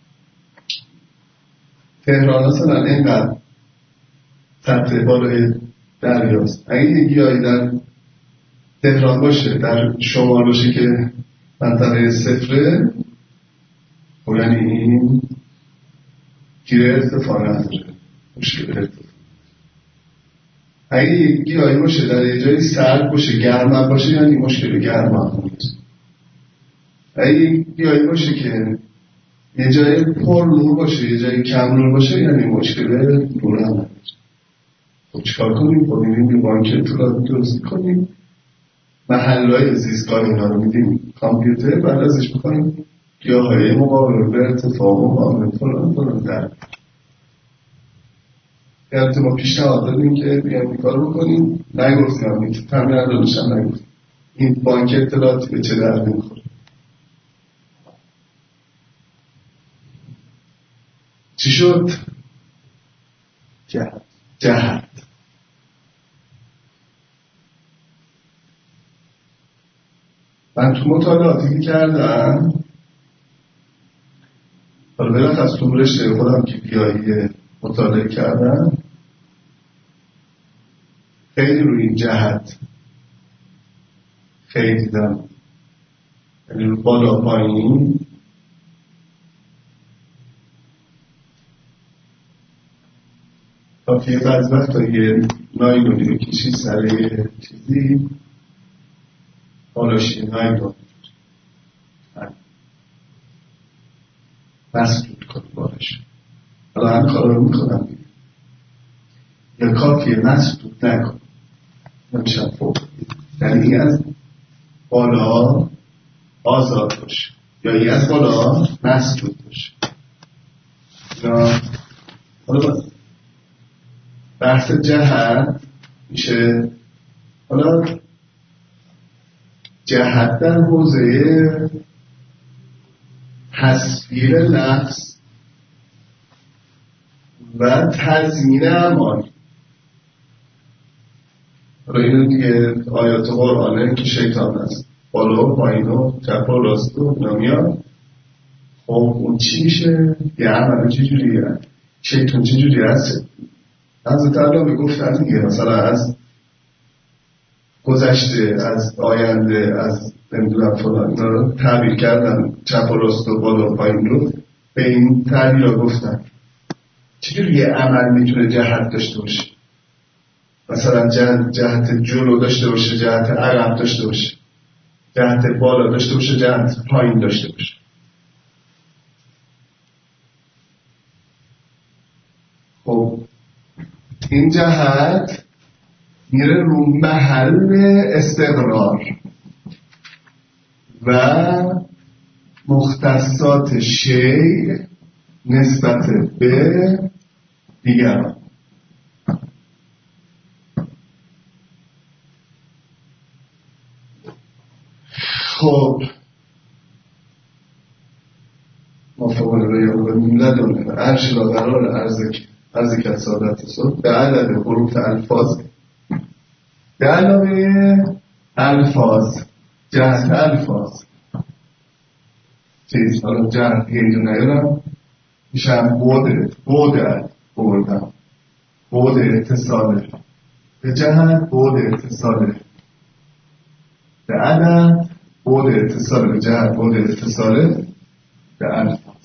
تهران مثلا اینقدر سطح بالای دریاست، اگه یه گیاهی در تهران باشه در شمال باشه که منطقه صفره و یعنی این گیره ارتفاع نداره مشکل ارتفاع. اگه یه گیاهی باشه در یه جایی سرد باشه گرم باشه یعنی مشکل گرم هم نیست. اگه یه گیاهی باشه که یه جایی پر نور باشه یه جایی کم نور باشه یعنی مشکل نور هم نیست. خب چکار کنیم؟ خب میریم یه بانک اطلاعاتی درست کنیم، محلهای زیستگاه اینا رو میدیم کامپیوتر، بعد ازش بکنیم گیاهای مقابل به ارتفاع مقابل فلان فلان در یعنی ما پیشنهاد دادیم که بیایم این کار بکنیم. نگفتیم هم این تمرین داداشم نگفتیم این بانک اطلاعاتی به چه درد میخوره. چی شد؟ جهت جهت من تو مطالعاتی که کردم حالا بلخ از تو رشته خودم که بیایی مطالعه کردم خیلی روی این جهت خیلی دیدم، یعنی رو بالا پایین کافیه بعض وقت تا یه نایلونی رو کشید سر یه چیزی بالاشی نایلون مسدود کنی بالاش. حالا همین کار رو میکنم یا کافیه مسدود نکن نمیشم فوق یعنی این از بالا آزاد باشه یا این از بالا مسدود باشه. یا حالا بحث جهت میشه حالا جهت در حوزه تصویر لفظ و تضمین امان. حالا اینو دیگه آیات قرآنه که شیطان هست بالا و پایین و چپ و راست و نمیاد. خب اون چی میشه؟ یه عمل چی جوریه؟ شیطان چی جوری هست؟ حضرت الله گفتن دیگه مثلا از گذشته، از آینده، از نمیدونم فلان اینا رو تعبیر کردن، چپ و راست و بالا و پایین رو به این تعبیر ها گفتن. چجوری یه عمل میتونه جهت داشته باشه؟ مثلا جهت, جهت جلو داشته باشه، جهت عقب داشته باشه، جهت بالا داشته باشه، جهت پایین داشته باشه. خب این جهت میره رو محل استقرار و مختصات شیء نسبت به دیگران. خب ما فوقل ریاض و لدن عرش را قرار عرض که سادت صد به عدد حروف الفاظ به علاوه الفاظ جهت الفاظ چیز حالا جهت هیجو نیارم میشم بوده بوده بردم بوده اتصاله به جهت بوده اتصاله به عدد بوده اتصاله به جهت بوده اتصاله به الفاظ.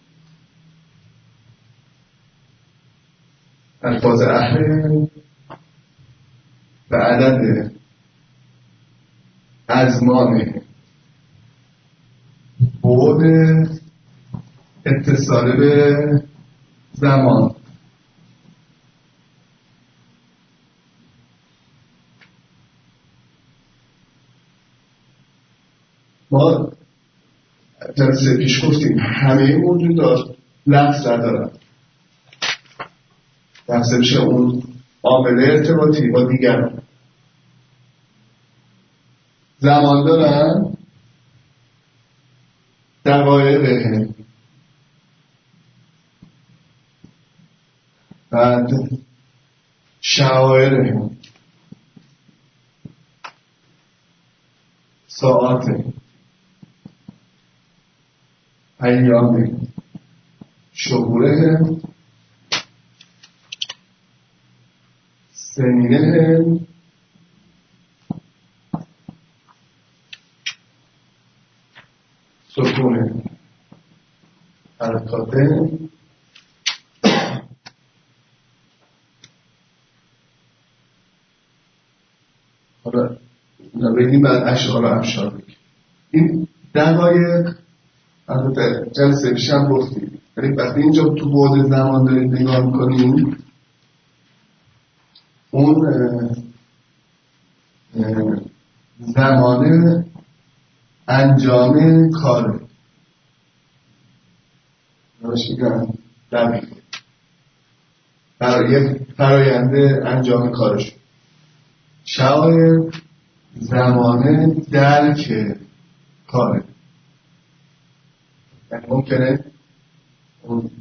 الفاظ اهل به عدد ازمان بعد اتصال به زمان. ما جلسه پیش گفتیم همه موجودات لفظ ندارن، لفظ میشه اون عامل ارتباطی با دیگران. زمان دارن، دقایقه، بعد شعائره، ساعته، ایامه، شهوره، سنینه، سکونه، حرکاته، حالا نبیدیم بعد اشعار و افشار بگیم. این دقایق البته جلسه پیشم گفتیم، ولی وقتی اینجا تو بعد زمان دارید نگاه میکنیم اون زمان انجام کاره نماش میگم دقیق برای فراینده انجام کارش. شعائر زمان درک کاره، یعنی ممکنه اون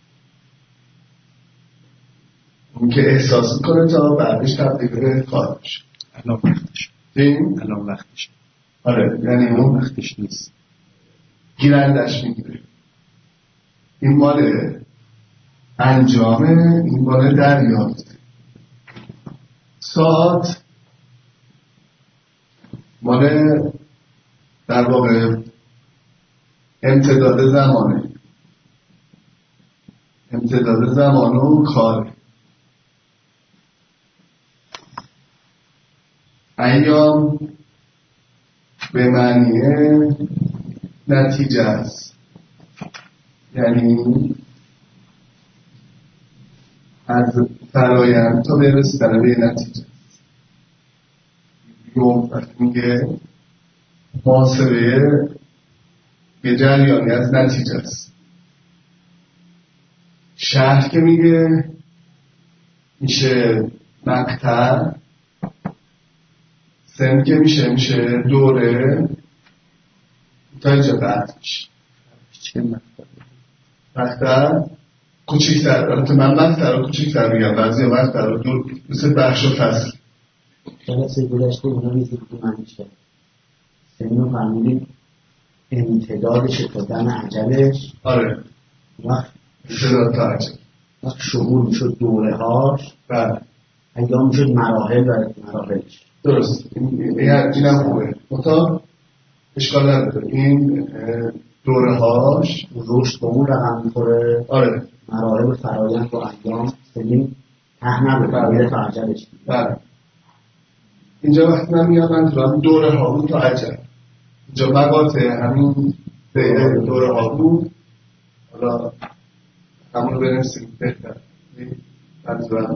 اون که احساس کنه تا بعدش تبدیل به کار بشه. الان وقتش این الان وقتش آره، یعنی اون وقتش نیست، گیرندش میگیره. این مال انجامه، این مال دریافته. ساعت مال در واقع امتداد زمانه، امتداد زمان و کار. ایام به معنی نتیجه است، یعنی از فرایند تا برسیدن به نتیجه. یوم وقتی میگه محاسبه یه جریانی از نتیجه است. شهر که میگه میشه مقطع، سن که میشه میشه دوره، تا اینجا قطع میشه. چه مقطع؟ مقطع کوچیک‌تر، البته من مقطع رو کوچیک‌تر میگم، بعضی مقطع رو دور مثل بخش و فصل جلسه گذشته اونا میزید که من میشه سمینو فرمودیم امتداد شتادن عجلش. آره وقت امتداد تا عجل، وقت شهور میشد دوره هاش، بله ایام میشد مراحل و مراحلش. درست، این هم خوبه مطمئن اشکال نداره. این دوره هاش رشد با اون رقم میخوره. آره مراحل و فرایند با ایام سمین ته نبوده میره تا عجلش. بله اینجا وقتی من میاد من تو دوره ها بود تا عجل، اینجا مقاطع همین دوره ها بود. حالا همون رو بنویسیم بهتر. منظورم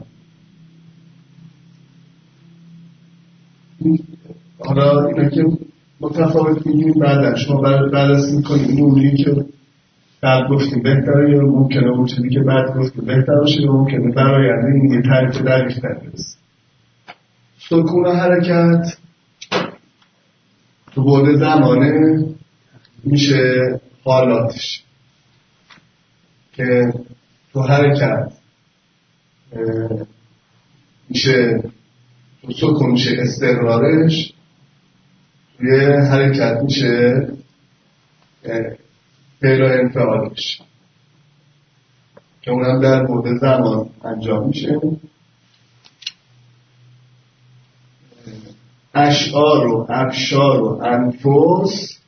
حالا اینا که متفاوت میگیم بعد شما بررسی میکنیم این اونی که بعد گفتیم بهتره یا ممکنه اون چیزی که بعد گفتیم بهتر باشه یا ممکنه برای این یه تعریف دقیق‌تر برسیم. سکون و حرکت تو بعد زمانه میشه حالاتش که تو حرکت میشه، تو سکون میشه استقرارش، توی حرکت میشه پیرا انفعالش که اونم در بعد زمان انجام میشه. اشعار و ابشار و انفس،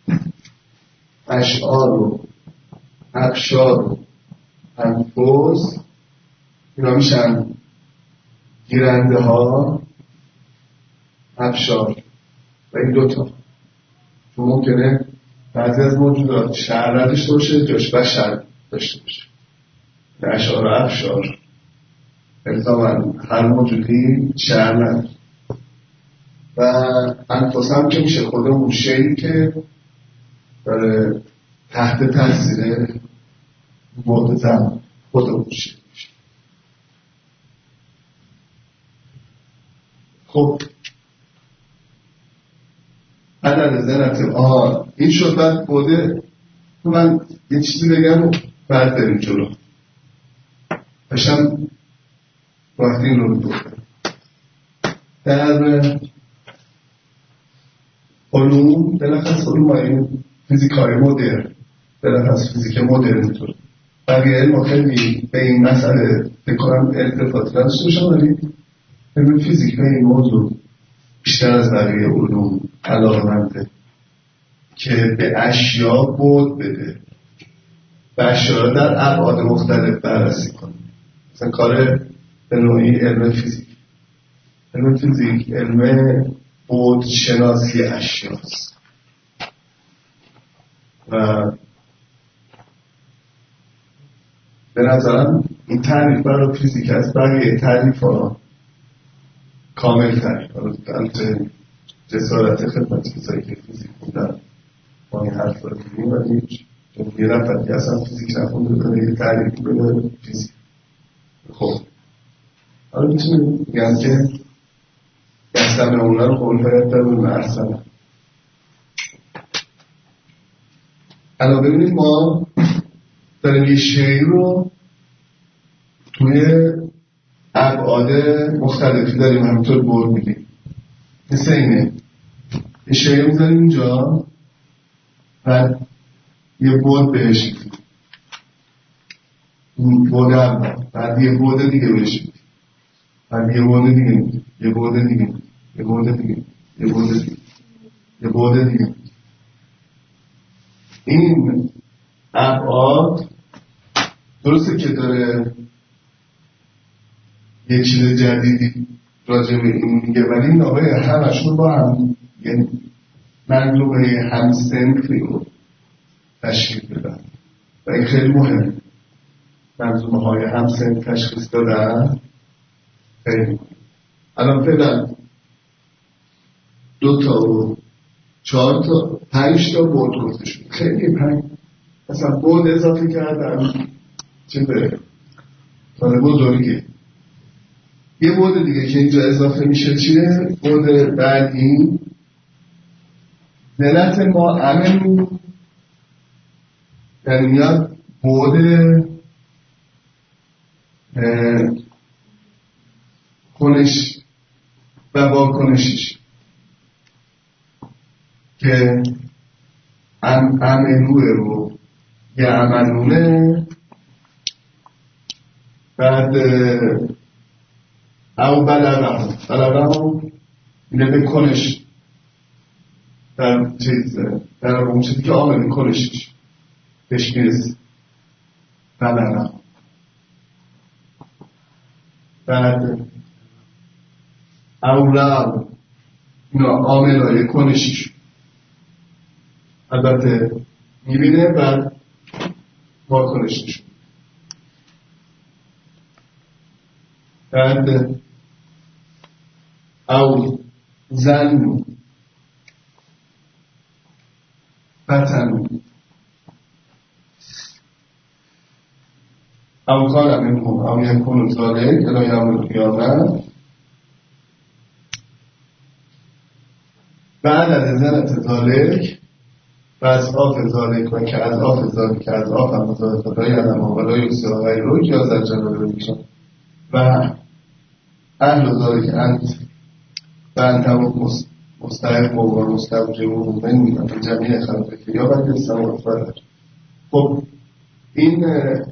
اشعار و ابشار و انفس اینا میشن گیرنده ها، ابشار و این دوتا تو ممکنه بعضی از موجودات شعر نداشته باشه جاش بشر داشته باشه. اشعار و ابشار الزاماً هر موجودی شعر نداره و انفس هم که میشه خود اون شیئی که داره تحت تاثیر بعد زمان خود اون شیئی میشه. خب عدد زنت آن این شد. بعد بوده من یه چیزی بگم و بعد بریم جلو بشم وقتی این رو بکنم. در علوم بلخص علوم های فیزیک های مدرن، بلخص فیزیک مدرن طور بقیه علم خیلی به این مسئله بکنم التفاتی نداشته باشم، ولی علم فیزیک به این موضوع بیشتر از بقیه علوم علاقه‌منده که به اشیا بود بده، به اشیا در ابعاد مختلف بررسی کنه. مثلا کار به نوعی علم فیزیک، علم فیزیک علم بود شناسی اشیاست و به نظرم این تعریف برای فیزیک از بقیه تعریف ها کامل تر. البته جسارت خدمت کسایی که فیزیک بودن ما این حرف رو دیدیم ولی یه نفر که اصلا فیزیک نخونده داره یه تعریف بده فیزیک. خب حالا میتونیم بگم که دستم اونا رو قول باید در اون مرسنه. الان ببینید ما داریم یه شیء رو توی ابعاد مختلفی داریم همینطور بر میدیم. مثل اینه یه شیء رو میذاریم اینجا و یه بود بهش میدیم، این بود اول، بعد یه بود دیگه بهش میدیم، بعد یه بود دیگه میدیم، یه بود دیگه میدیم، یه بود دیگه، یه بود دیگه، یه بود دیگه. این ابعاد درسته که داره یه چیز جدیدی راجع به این میگه ولی این آقای همشون با هم یعنی مجموعه هم صنفی رو تشکیل بدن و این خیلی مهمه. منظومه های هم صنف تشخیص دادن خیلی مهمه. الان فعلا دو تا و چهار تا پنج تا بود گفته شد. خیلی پنج مثلا بود اضافه کردن چیزه تانه بزرگی. یه بود دیگه که اینجا اضافه میشه چیه؟ بود بعدی دلت ما امن یعنی میاد بود کنش و واکنشش که ام عملوه رو یه عملونه بعد او بلغه بلغه اینه به کنش در چیز در اون چیزی که عامل کنشش بهش میرسه بلغه بعد او لعب اینا عامل های کنشش البته میبینه بعد واکنش نشون بعد او زن فتن او کار منهم او یکون ذالک الی یوم القیامه بعد از زنت ذالک و از آف ذالک و که از آف ذالک که از آف هم ذالک و دایی علم و لای اکسی و غیر رو که از در جلال رو میشن و اهل ذالک انت و انت هم مستحق و مستوجب و مؤمن میدن جمعی خلقه که یا باید استماع فرد. خب این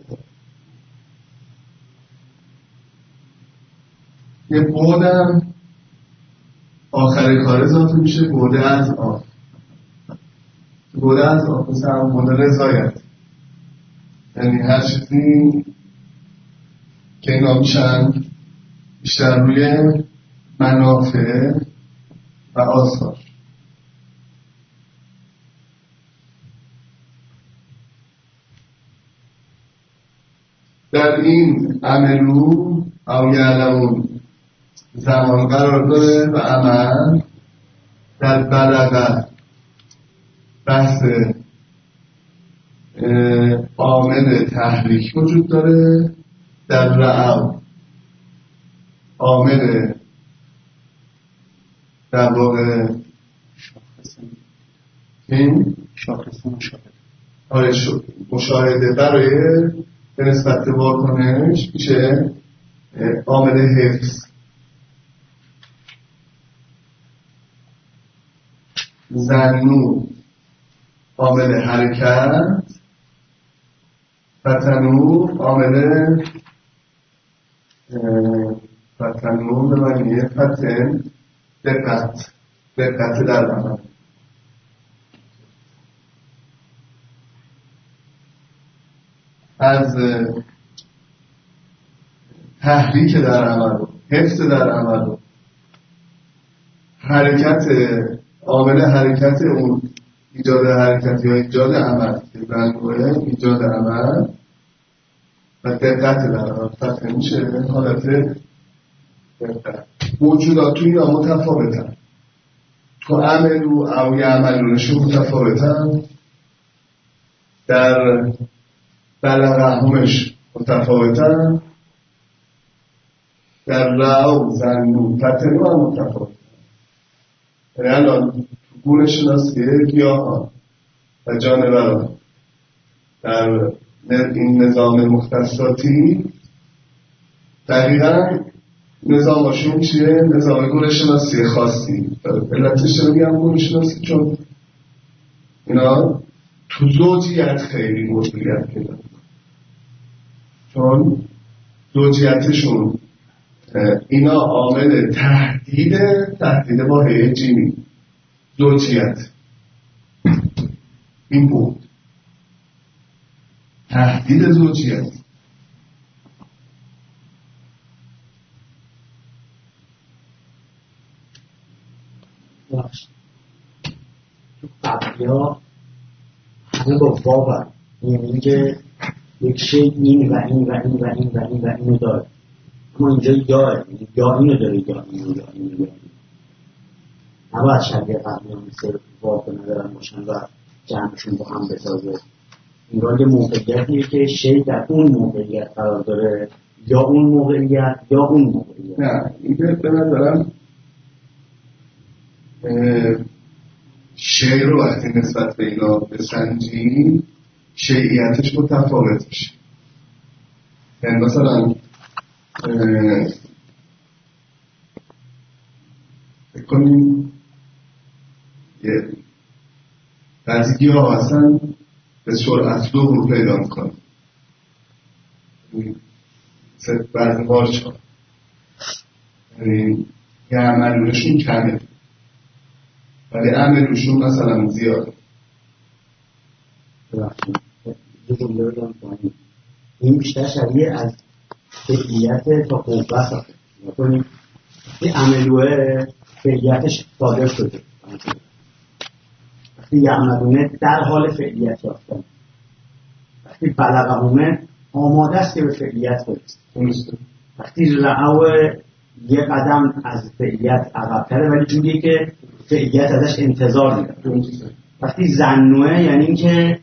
یه بودم آخر کار اضافه میشه بوده از آف بوده از آف مثل هم بوده رضایت، یعنی هر چیزی که اینا میشن بیشتر روی منافع و آثار. در این عملو او یعلمون زمان قرار داره و عمل در بلغه بحث عامل تحریک وجود داره، در رعو عامل در واقع این شاخصه مشاهده آره مشاهده برای به نسبت واکنش میشه عامل حفظ. زنو عامل حرکت، فتنو عامل فتنو به معنی فتن دقت دقت در عمل. از تحریک در عمل، حفظ در عمل، حرکت عامل حرکت اون ایجاد حرکت یا ایجاد عمل که زنگوه ایجاد عمل و دقت در عمل فتح میشه حالت دقت. موجودات توی یا متفاوتن، تو عملو او یه عملونشون متفاوتن، در بلغه همش متفاوتن، در رعو زنگو فتنو هم متفاوتن. یعنی الان گونه شناسی گیاهان و جانوران در این نظام مختصاتی دقیقا نظامشون چیه؟ نظام گونه شناسی خاصی. علتش رو میگم گونه شناسی چون اینا تو زوجیت خیلی موجودیت پیدا میکنن، چون زوجیتشون اینا عامل تهدید تهدید با هیجینی زوجیت این بود تهدید زوجیت. باش تو قبلی ها همه با بابا یعنی که یک شی این و این و این و این و این و اینو داره، اما اینجا یا یا اینو داره یا اینو یا اینو داره. نباید شبیه قبلی هم مثل واقع ندارن باشن و جمعشون با هم بسازه. اینگاه یه موقعیتیه که شی در اون موقعیت قرار داره، یا اون موقعیت یا اون موقعیت. نه این که به نظرم شی رو وقتی نسبت به اینا بسنجی شیعیتش متفاوت میشه. یعنی مثلا بکنیم یه بعضی ها اصلا به سرعت ظهور پیدا میکنه، بعضی بارچا یعنی یه عملونشون کمه ولی عملونشون مثلا زیاده. دو جمله بگم پایین، این بیشتر شبیه از فعلیت تا قوه ساخته کنیم. این عملوه فعلیتش صادر شده، وقتی یه عملونه در حال فعلیت یافتن، وقتی بلغمونه آماده است که به فعلیت برسه، وقتی رعو یه قدم از فعلیت عقب‌تره ولی جوریه که فعلیت ازش انتظار میره. وقتی زنوه یعنی که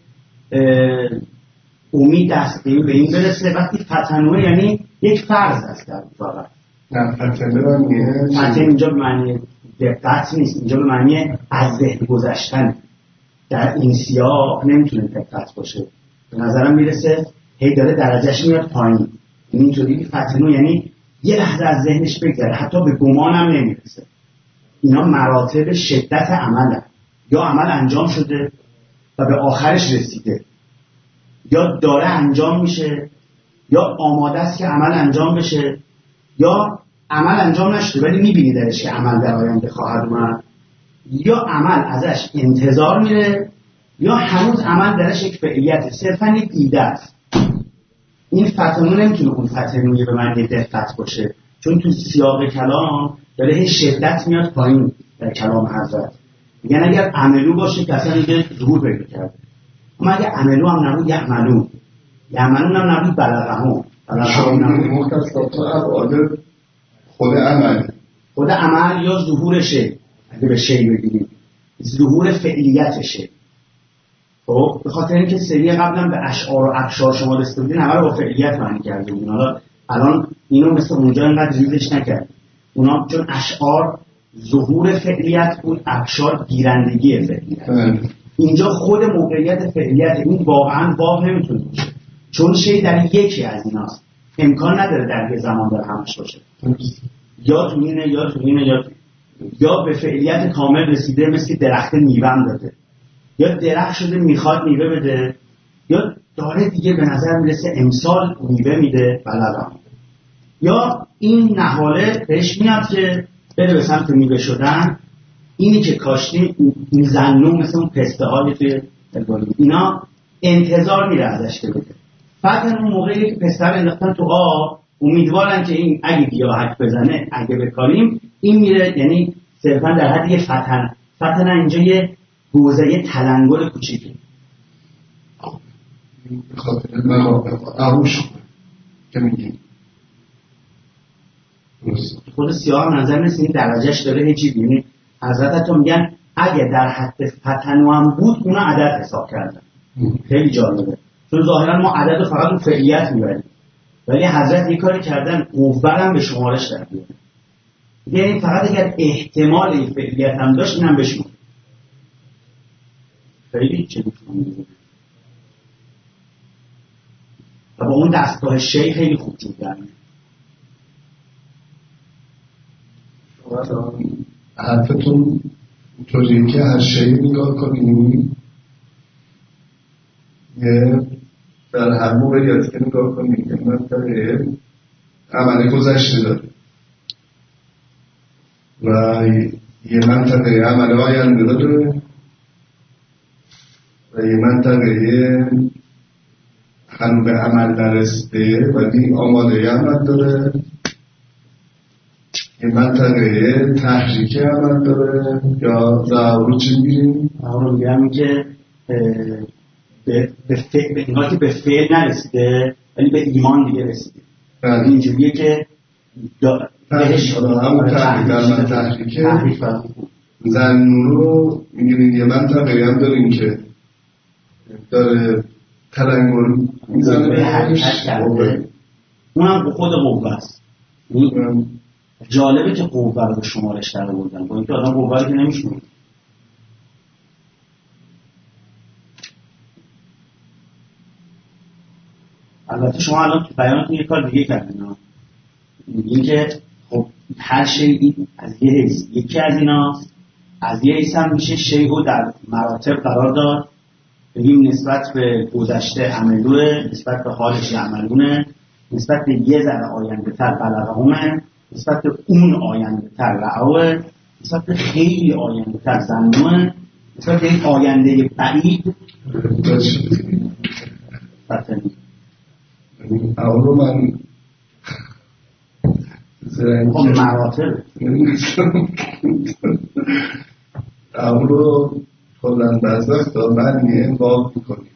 امید دستگیری به این برسه. وقتی فتنوه یعنی یک فرض است در واقع. نه فتنه میگه فتنه اینجا به معنی دقت نیست، اینجا به معنی از ذهن گذشتن. در این سیاق نمیتونه دقت باشه. به نظرم میرسه هی داره درجهش میاد پایین. اینجوری فتنه یعنی یه لحظه از ذهنش بگذره، حتی به گمانم نمیرسه. اینا مراتب شدت عمله، یا عمل انجام شده و به آخرش رسیده، یا داره انجام میشه، یا آماده است که عمل انجام بشه، یا عمل انجام نشده ولی میبینی درش که عمل در آینده خواهد اومد، یا عمل ازش انتظار میره، یا هنوز عمل درش یک فعلیت صرفا یک ایده است. این فتنو نمیتونه اون فتنوی به معنی دقت باشه، چون تو سیاق کلام داره هی شدت میاد پایین در کلام حضرت. میگن اگر عملو باشه که اصلا دیگه ظهور پیدا کرده، اما اگر عملو هم نبود یعملو، یعملون هم نبود بلغهون، بلغهون نبود مختصات ابعاد خود عمل، خود عمل یا ظهور شی. اگه به شی بگیریم ظهور فعلیتشه. خب به خاطر اینکه سری قبلا به اشعار و ابشار شما رسیده بودین همه رو با فعلیت معنی کرده بودین، حالا الان اینو مثل اونجا اینقدر ریزش نکرد. اونا چون اشعار ظهور فعلیت بود، ابشار گیرندگی فعلیت. اینجا خود موقعیت فعلیت این واقعا واقع نمیتونه باشه، چون شی در یکی از ایناست، امکان نداره در یه زمان در همش باشه. یا تو اینه یا تو اینه یا تو یا به فعلیت کامل رسیده مثل درخت میوه‌ام داده، یا درخت شده میخواد میوه بده، یا داره دیگه به نظر میرسه امسال میوه میده بلدم، یا این نهاله بهش میاد که بره به سمت میوه شدن. اینی که کاشتی این زنو مثل اون پسته های توی البالی اینا انتظار میره ازش که بده. بعد اون موقعی که پسته رو انداختن تو آب امیدوارن که این اگه گیاهک بزنه اگه بکاریم این میره، یعنی صرفا در حد یه فتن. فتن اینجا یه گوزه یه تلنگر کوچیکه به خاطر مقابل عروش که میگیم خود سیاه نظر نیست این درجهش داره هیچی بینید. حضرت حتی میگن اگه در حد فتنو هم بود اونا عدد حساب کردن. خیلی جالبه چون ظاهرا ما عدد رو فقط اون فعلیت میبریم ولی حضرت یک کاری کردن قوه هم به شمارش در بیاره. یعنی فقط اگر احتمال این فعلیت هم داشت اینم بشون خیلی چه میتونم و با اون دستگاه شی خیلی خوب جور درمه. حرفتون طوریه که هر شیء نگاه کنیم یه در هر موقعیت که نگاه کنیم یه منطقه عمل گذشته داره و یه منطقه عمل آینده داره و یه منطقه هنو به عمل نرسیده ولی آماده عمل داره، یه منطقه تحریک عمل داره یا ضرور چی میگیم؟ آقا میگم که به فعل به اینها که به فعل نرسیده ولی به ایمان دیگه رسیده. اینجوریه که بهش همون تحریک در من تحریکه زنون رو میگیم یه منطقه هم داریم که داره تلنگر میزنه به حرکت کرده اونم به خود قوه است. جالبه که قوه رو به شمارش در آوردن با اینکه آدم قوه رو که نمیشونه. البته شما الان تو بیانتون یه کار دیگه کردین ها. میگیم که خب هر شیئی از یه حیث یکی از اینا از یه حیث هم میشه شیء رو در مراتب قرار داد، بگیم نسبت به گذشته عملوه، نسبت به حالش عملونه، نسبت به یه ذره آینده تر بلغمه، نسبت به اون آینده تر رعوه، نسبت به خیلی آینده تر زنوه، نسبت به این آینده بعید بطنی. اولو من خب مراتب اولو کلن بعض وقت من یه واقع میکنیم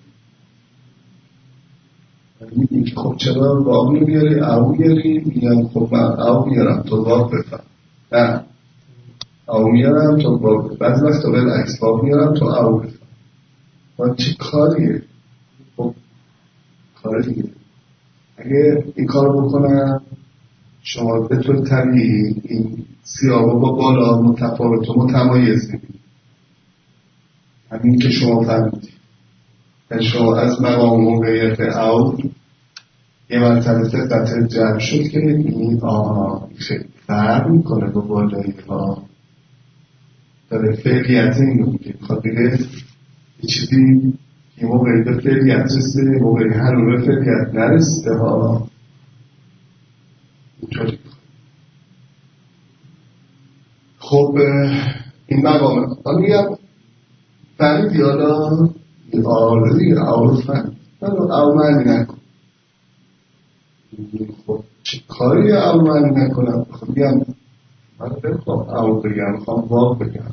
میگیم که خب چرا واقع نمیاری او میاری، میگم خب من او میارم تو واقع بفهم، نه او میارم تو واقع، بعض وقت تا بالعکس واقع میارم تو او بفهم. من چه کاریه؟ خب کار دیگه اگه این کار بکنم شما به طور طبیعی این سیاه با بالا متفاوت و متمایز میبینید. همین که شما فهمیدید شما از مقام موقعیت او یه مرتبه دقت جمع شد که این آها خیلی فرق میکنه با بالایی ها داره فعلیت این رو میگه میخواد بگه یه چیزی یه موقعی به فعلیت رسیده یه موقعی هنو به فعلیت نرسیده ها اینطوری. خب این مقامه من میگم فهمیدی حالا آره دیگه او فهمید من او معنی نکن. خب چه کاری او معنی نکنم؟ خب میگم من بخوام او بگم میخوام واق بگم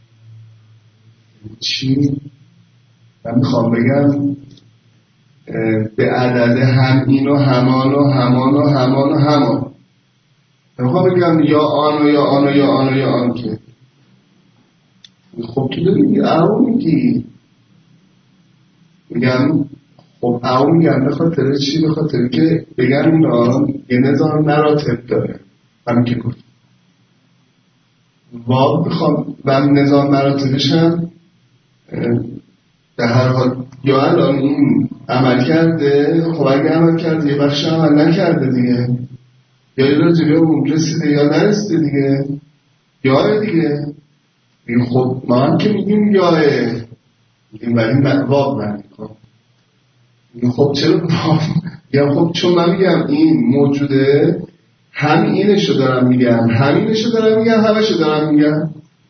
چی؟ من میخوام بگم به عدد هم این و همان و همان و همان و همان میخوام بگم یا آن و یا آن و یا آن و یا آن که خب تو داری او میگی میگم خب او میگم به خاطر چی؟ به خاطر که بگم اینا یه نظام مراتب داره همین که گفت واقع بخوام و نظام مراتبش هم در هر حال یا الان این عمل کرده خب اگه عمل کرده یه بخش عمل نکرده دیگه یا یه راجبه اون رسیده یا نرسیده دیگه یا دیگه این خب ما هم که میگیم یاه میگیم ولی واقع معنی کن میگیم خب چرا واقع میگم خب چون من میگم این موجوده هم اینشو دارم میگم هم اینشو دارم میگم همشو دارم میگم.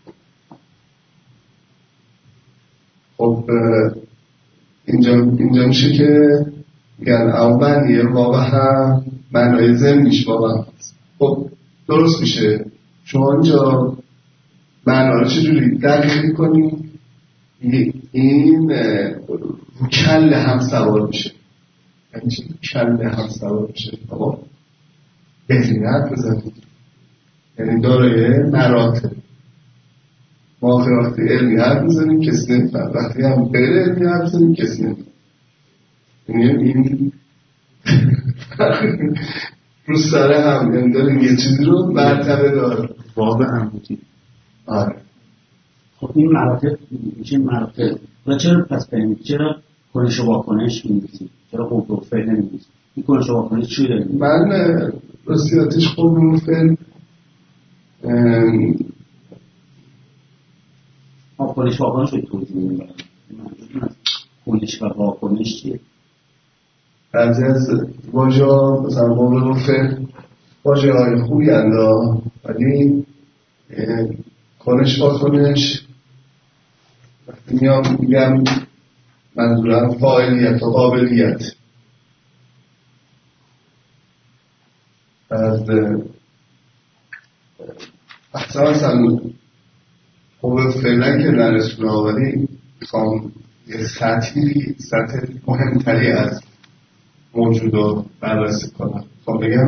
خب اینجا اینجا میشه که میگن او معنیه واقع هم معنای ضمنیش واقع هست. خب درست میشه شما اینجا معنا رو چجوری دقیق کنی این رو کل هم سوار میشه یعنی چه کل هم سوار میشه آقا بهترین حرف بزنید یعنی داره مراتب ما آخر وقتی علمی حرف بزنیم کسی نمیفهم وقتی هم غیر علمی حرف بزنیم کسی نمیفهم یعنی این رو سر هم یعنی داریم یه چیزی رو مرتبه داره واقع هم بودیم. آره خب این مراتب میشه مراتب و چرا پس بینید چرا کنش و واکنش می‌نویسید چرا قوه و فعل نمی‌نویسید این کنش و واکنش چی داره؟ من راستیاتش قوه و فعل ما کنش و واکنش رو توضیح میدیم منظورتون از کنش و واکنش چیه؟ بعضی از واژه مثلا قوه و فعل واژه های خوبی هستند ولی کنش واکنش وقتی میام میگم منظورم فاعلیت و قابلیت از احسان مثلا خوب فعلا که نرسونه ولی میخوام یه سطحی سطح مهمتری از موجود رو بررسی کنم. میخوام بگم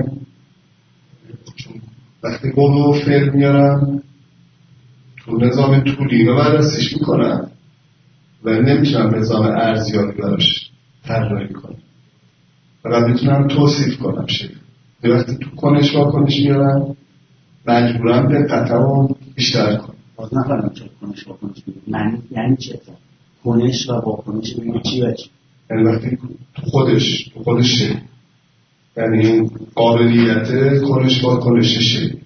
وقتی قوه و فعل میارم تو نظام طولی رو بررسیش میکنم و نمیتونم نظام ارزیابی براش طراحی کنم فقط میتونم توصیف کنم شکل. وقتی تو کنش واکنش میارم مجبورم دقتمو بیشتر کنم. باز نفرم چه کنش واکنش میارم یعنی چه؟ کنش و واکنش میگه چی و چی؟ یعنی وقتی تو خودش تو خودش یعنی قابلیت کنش با کنش شی.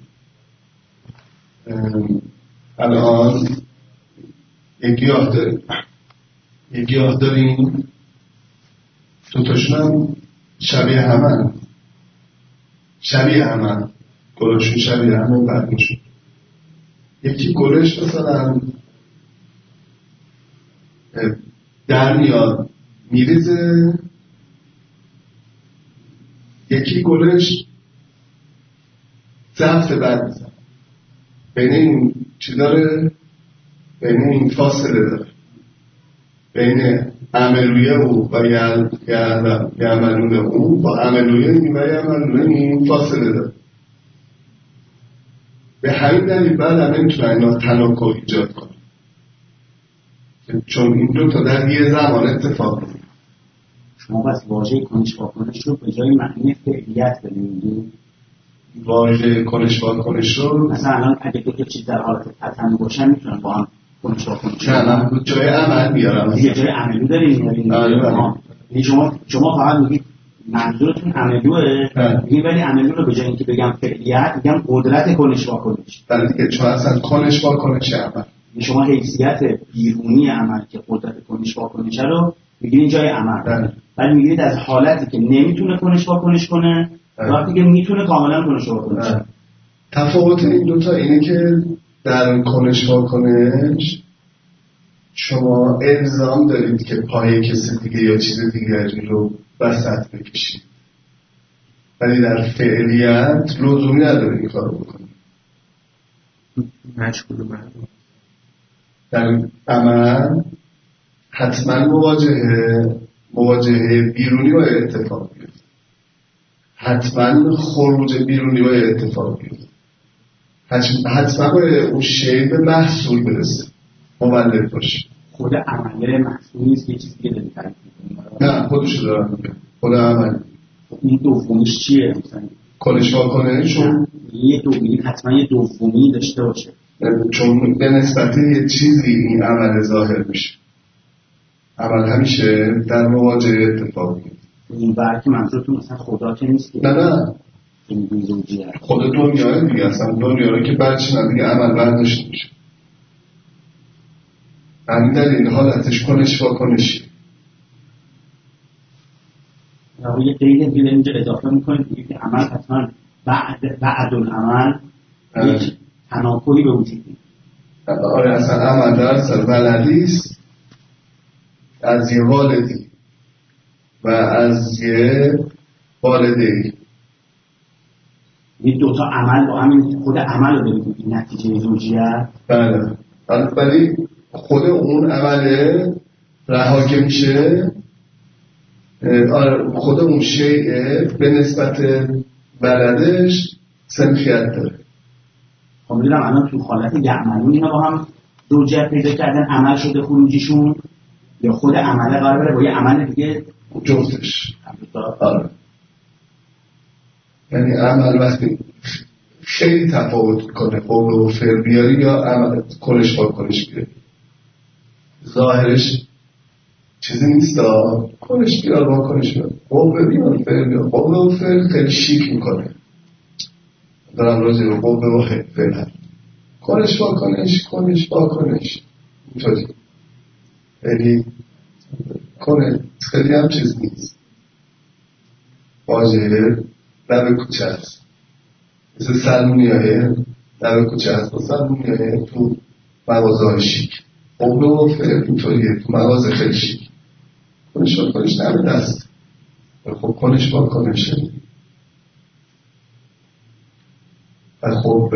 الان یک گیاه داریم یک گیاه داریم دوتاشون هم شبیه همه شبیه همه گلشون شبیه همه برمیشون. یکی گلش مثلا در میاد میریزه، یکی گلش زفت بعد میزن. بین این چی داره؟ بین این فاصله داره بین عملویه او و یعملون او با عملویه این و یعملون این فاصله داره. به همین دلیل بعد هم نمیتونه اینا تناکر ایجاد کنه، چون این دو تا در یه زمان اتفاق میفته. شما بس واژه کنش واکنش رو به جای معنی فعلیت ببینید. واژه کنش واکنش رو مثلا الان اگه دو تا چیز در حالت تتمی باشن میتونن با هم کنش واکنش نه جای عمل میارن. یه جای عملو داریم یعنی شما شما فقط میگید منظورتون عملوه، میگید ولی عملو رو به جای اینکه بگم فعلیت میگم قدرت کنش واکنش. ولی دیگه چون اصلا کنش واکنش عمل، شما حیثیت بیرونی عمل که قدرت کنش واکنش رو میگیرین جای عمل، ولی میگیرید از حالتی که نمیتونه کنش واکنش کنه وقتی که میتونه کاملا کنش واکنش کنه. تفاوت این دوتا اینه که در کنش واکنش شما الزام دارید که پای کسی دیگه یا چیز دیگری رو وسط بکشید، ولی در فعلیت لزومی نداره این کارو بکنید. مشغول مردم در عمل حتما مواجهه مواجهه بیرونی باید اتفاق بیفته، حتما خروج بیرونی باید اتفاق بیفته، حتما باید اون شی به محصول برسه، مولد باشه. خود عمله محصول نیست که چیزی که داریم تعریف می‌کنیم. نه خودشو دارم میگم، خود عمل. این دومیش چیه مثلا؟ کنش واکنش چون یه دومی حتما یه دومی داشته باشه، چون به نسبت یه چیزی این عمل ظاهر میشه. عمل همیشه در مواجهه اتفاق میفته. این برکی منظورتون مثلا خدا که نیست که نه نه این زوجیه خود دنیای دیگه، اصلا دنیا رو که بعدش نه دیگه عمل برداشت میشه. همین در این حالتش کنش واکنشی. یه قیده دیگه اینجا اضافه میکنید که عمل حتما بعد بعد العمل یک تناکری به وجود میاد. آره اصلا عمل در اصل ولدیست از یه والدی و از یه والدهی. این دوتا عمل با همین خود عمل رو داریم این نتیجه زوجیه. بله ولی خود اون عمله رها که میشه، خود اون شیء به نسبت ولدش سنخیت داره. خب میدونم الان تو حالت یعملون اینا با هم زوجیت پیدا کردن، عمل شده خروجیشون، یا خود عمله قرار بره با یه عمل دیگه جفتش. آره یعنی عمل وقتی خیلی تفاوت کنه قول و فعل بیاری یا عمل کنش با کنش بیاری، ظاهرش چیزی نیست دا کنش بیار با کنش بیار، قول بیار فعل بیار. قول و فعل خیلی شیک میکنه، دارم راجع به قول و فعل هم کنش با کنش کنش با کنش اینطوری خیلی کنه خیلی هم چیز نیست. واژه لب کوچه هست مثل سلمونی های لب کوچه هست، مثل سلمونی های تو مغازه های شیک. قبل و فعل اینطوریه تو مغازه خیلی شیک. کنش با کنش نمی دست خب کنش با کنشه. خب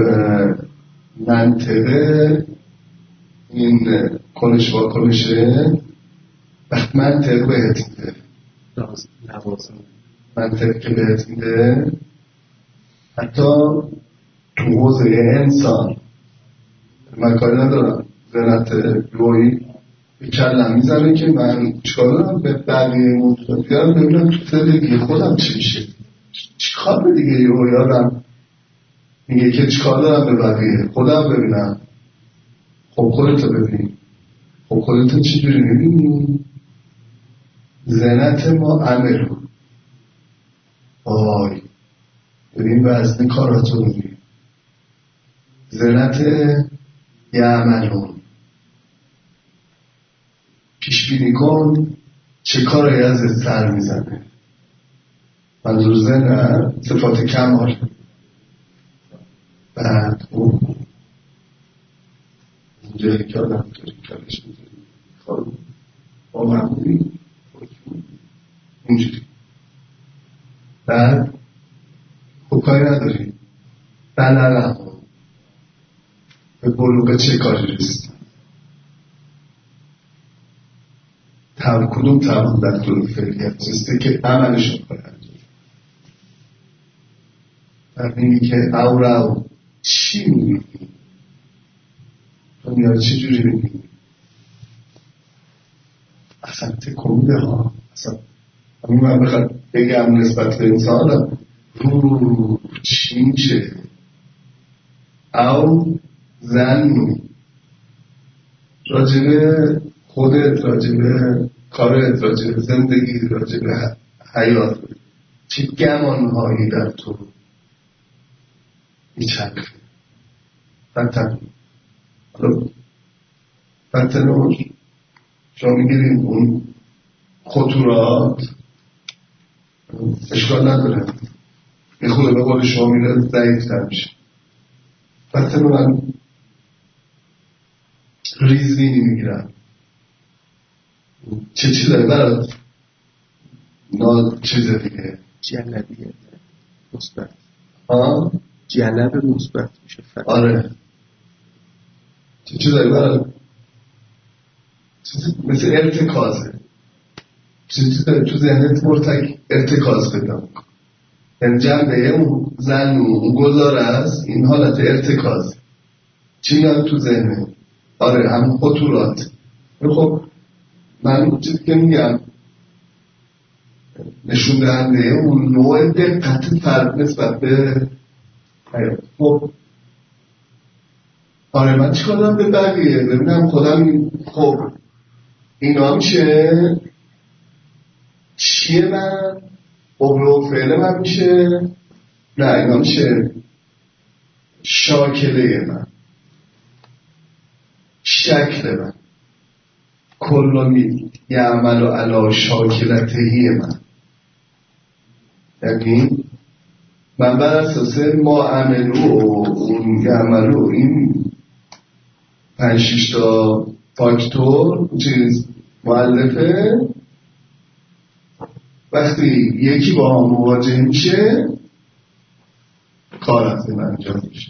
منطقه این کنش با کنشه وقت منطق بهت میده، منطق که بهت میده حتی تو حوزه انسان من کاری ندارم زنت روی به کلم میزنه که من چکار دارم به بقیه موجودات بیارم ببینم تو زندگی خودم چی میشه، چیکار دیگه یه یادم میگه که چیکار دارم به بقیه خودم ببینم. خب خودتو ببین، خب خودتو چی جوری میبینی؟ زنت ما عملو آی ببین وزن کاراتو ببین زنت یعملون پیش بینی کن چه کاری از سر میزنه. منظور زن صفات کمال. بعد اون اونجایی که آدم داری کارش میزنی کارو با معمولی اونجوری. بعد خب کاری نداری بلالم به بلوغ چه کاری رسید تم کدوم تمام در طول فعلیت رسیده که عملشون کنند. ببینی که او رو چی میبینی دنیا چی جوری میبینی اصلا تکونده ها اصلا همین من بخواد بگم نسبت به انسان رو چی میشه او زن راجبه خودت راجبه کارت راجبه زندگی راجبه حیات چه گمانهایی در تو میچرخه. فتن حالا فتن رو شما میگیرید اون خطورات اشکال نداره یه خوده به قول شما میره ضعیف تر میشه. فتن رو من ریزینی میگیرم چه چی داره برات نا چیزه دیگه جلبیه مثبت ها جلب مثبت میشه فتن. آره چه چی داره برات مثل ارتکازه چیزی داره تو ذهنت مرتک ارتکاز پیدا میکن. یعنی جنبه اون زن و اون گذاره است این حالت ارتکاز چی میاد تو ذهنه. آره همون خطورات. خب من چیزی که میگم نشون دهنده اون نوع دقت فرد نسبت به حیات. خب آره من چی کنم به بقیه ببینم خودم خب اینا میشه چیه من قبل و فعل من میشه نه اینا میشه شاکله من شکل من کلونی یعمل و علا شاکلتهی من. یعنی من بر اساس ما عملو و اون یعملو این پنج شیش تا فاکتور چیز مؤلفه وقتی یکی با هم مواجه میشه کار از این انجام میشه.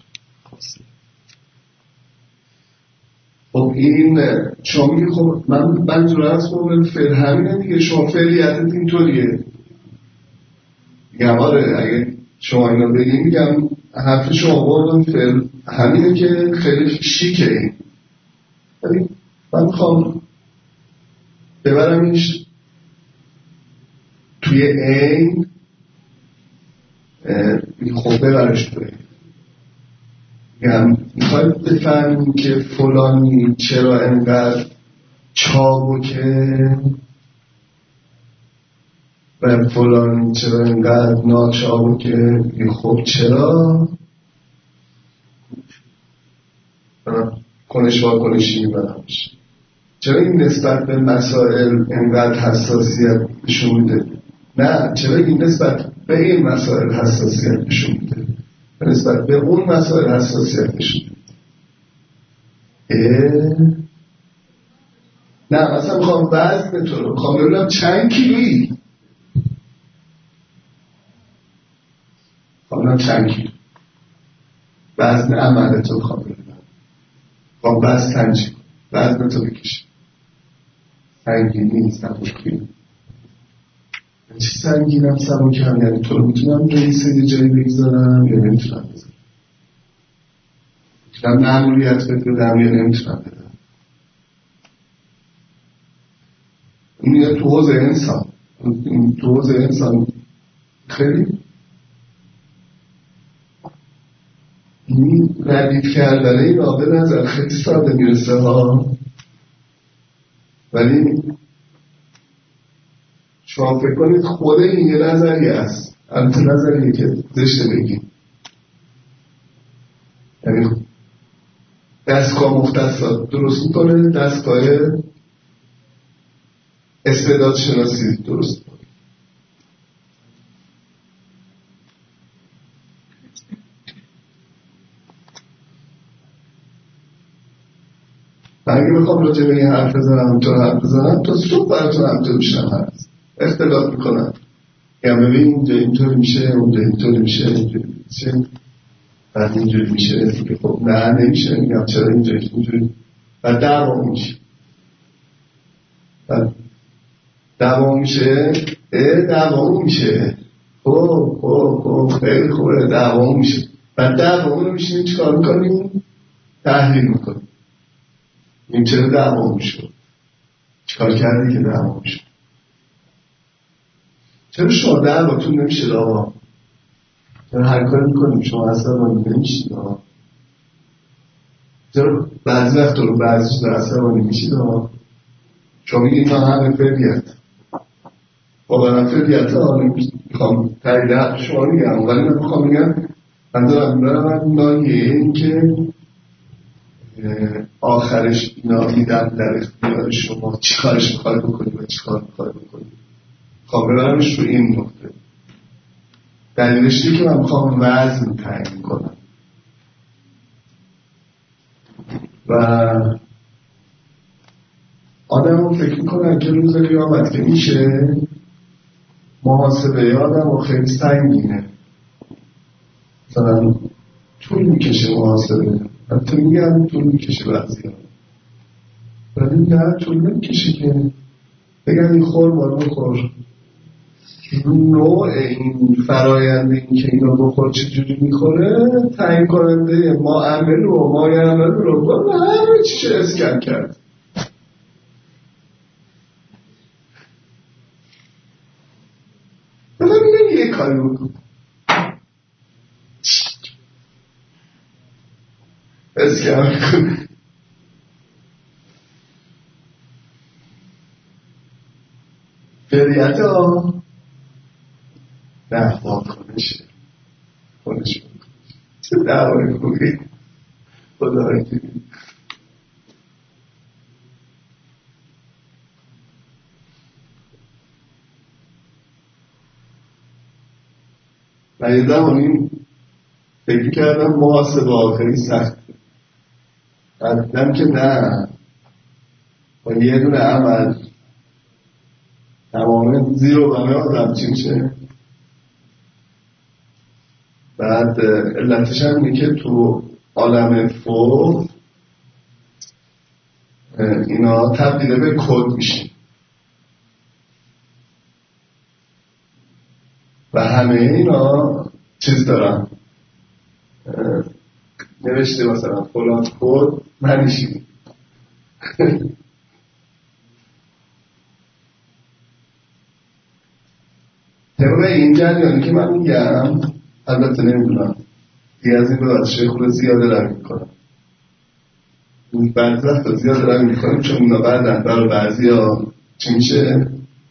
خب این شما میگه خب من منظور از من فعل همینه دیگه شما فعلیتت اینطوریه میگم آره اگه شما اینا بگیم میگم حرف شما بردن فعل همینه که خیلی شیکه این ولی من میخوام ببرمش توی این خب ببرش توی میگم میخواید بفهمیم که فلانی چرا انقدر چابکه و فلانی چرا انقدر ناچابکه. خب چرا کنش با کنشی میبرمش چرا این نسبت به مسائل انقدر حساسیت نشون میده نه چرا این نسبت به این مسائل حساسیت نشون میده نسبت به اون مسائل حساسیت نشون میده. نه مثلا میخوام وزن تو رو میخوام ببینم چند کیلویی میخوام چند کیلو وزن عمل تو میخوام ببینم با وزن تنجی وزن تو بکشی سنگینی سبکی چی سنگینم سبکم یعنی تو رو میتونم رئیس یه جایی بگذارم یا نمیتونم بذارم میتونم معمولیت بدم یا نمیتونم بدم. این میاد تو حوزه انسان تو حوزه انسان خیلی این ردیف کردنه این آقا نظر خیلی ساده میرسه ها ولی شما فکر کنید خود این یه نظری است البته نظریه که زشته بگیم، یعنی دستگاه مختصات درست میکنه، دستگاه استعداد شناسی درست میکنه. من اگه بخوام راجع به این حرف بزنم اونطور حرف بزنم تا صبح براتون همطور میشنم هست اختلاف میکنم، یعنی ببین اینجا اینطور میشه، اونجا اینطور میشه، اینجوری میشه، بعد اینجوری میشه، خب نه نمیشه، میگم چرا اینجا اینجوری، بعد دعوا میشه، بعد دعوا میشه، اه دعوا میشه، خب خب خب خیلی خوبه دعوا میشه، بعد دعوا رو میشینیم چیکار میکنیم؟ تحلیل میکنیم، این چرا دعوا میشه، چیکار کردی که دعوا میشه، چرا شما دعواتون نمیشه آقا، چرا هر کاری میکنیم شما اصلا مانی نمیشید آقا، چرا بعضی وقت رو بعضی شده اصلا مانی میشید آقا، شما میگید من همه فریت با برم فریت ها میخوام تایید حق شما میگم، ولی من میخوام میگم من دارم برم نایه این که آخرش اینا میدن در اختیار شما چی کارش میخواد بکنید و چی کار میخواد بکنید، میخوام ببرمش رو این نقطه. دلیلش دیگه که من میخوام وزن تعیین کنم و آدم رو فکر میکنن که روز قیامت که میشه محاسبه آدم رو خیلی سنگینه، مثلا طول میکشه محاسبه، حتی میگم طول میکشه بعضی ها، ولی نه طول نمیکشه که بگم این خور بارو بخور، نوع این فرایند این که اینا بخور چجوری میخوره تعیین کننده ما عمل رو ما عمل رو با همه چیش اسکن کرد. بلا میگم یه کاری بکن اسکن کن فریت ها نه با کنشه کنش چه دعوای خوبی خدا که من یه زمانی فکر کردم محاسبه خیلی سخت قدم که نه با یه دونه عمل تمامه زیرو بمه آدم چی میشه. بعد علتش هم اینه که تو عالم فوق اینا تبدیل به کد میشه و همه اینا چیز دارن نوشته مثلا فلان کد منیشی طبق این جریانی که من میگم البته نمیدونم دیگه از این به بعد شیخ زیاده رمی میکنم بعد وقت زیاده رمی میکنم چون اونا بعدن برای بعضی ها چی میشه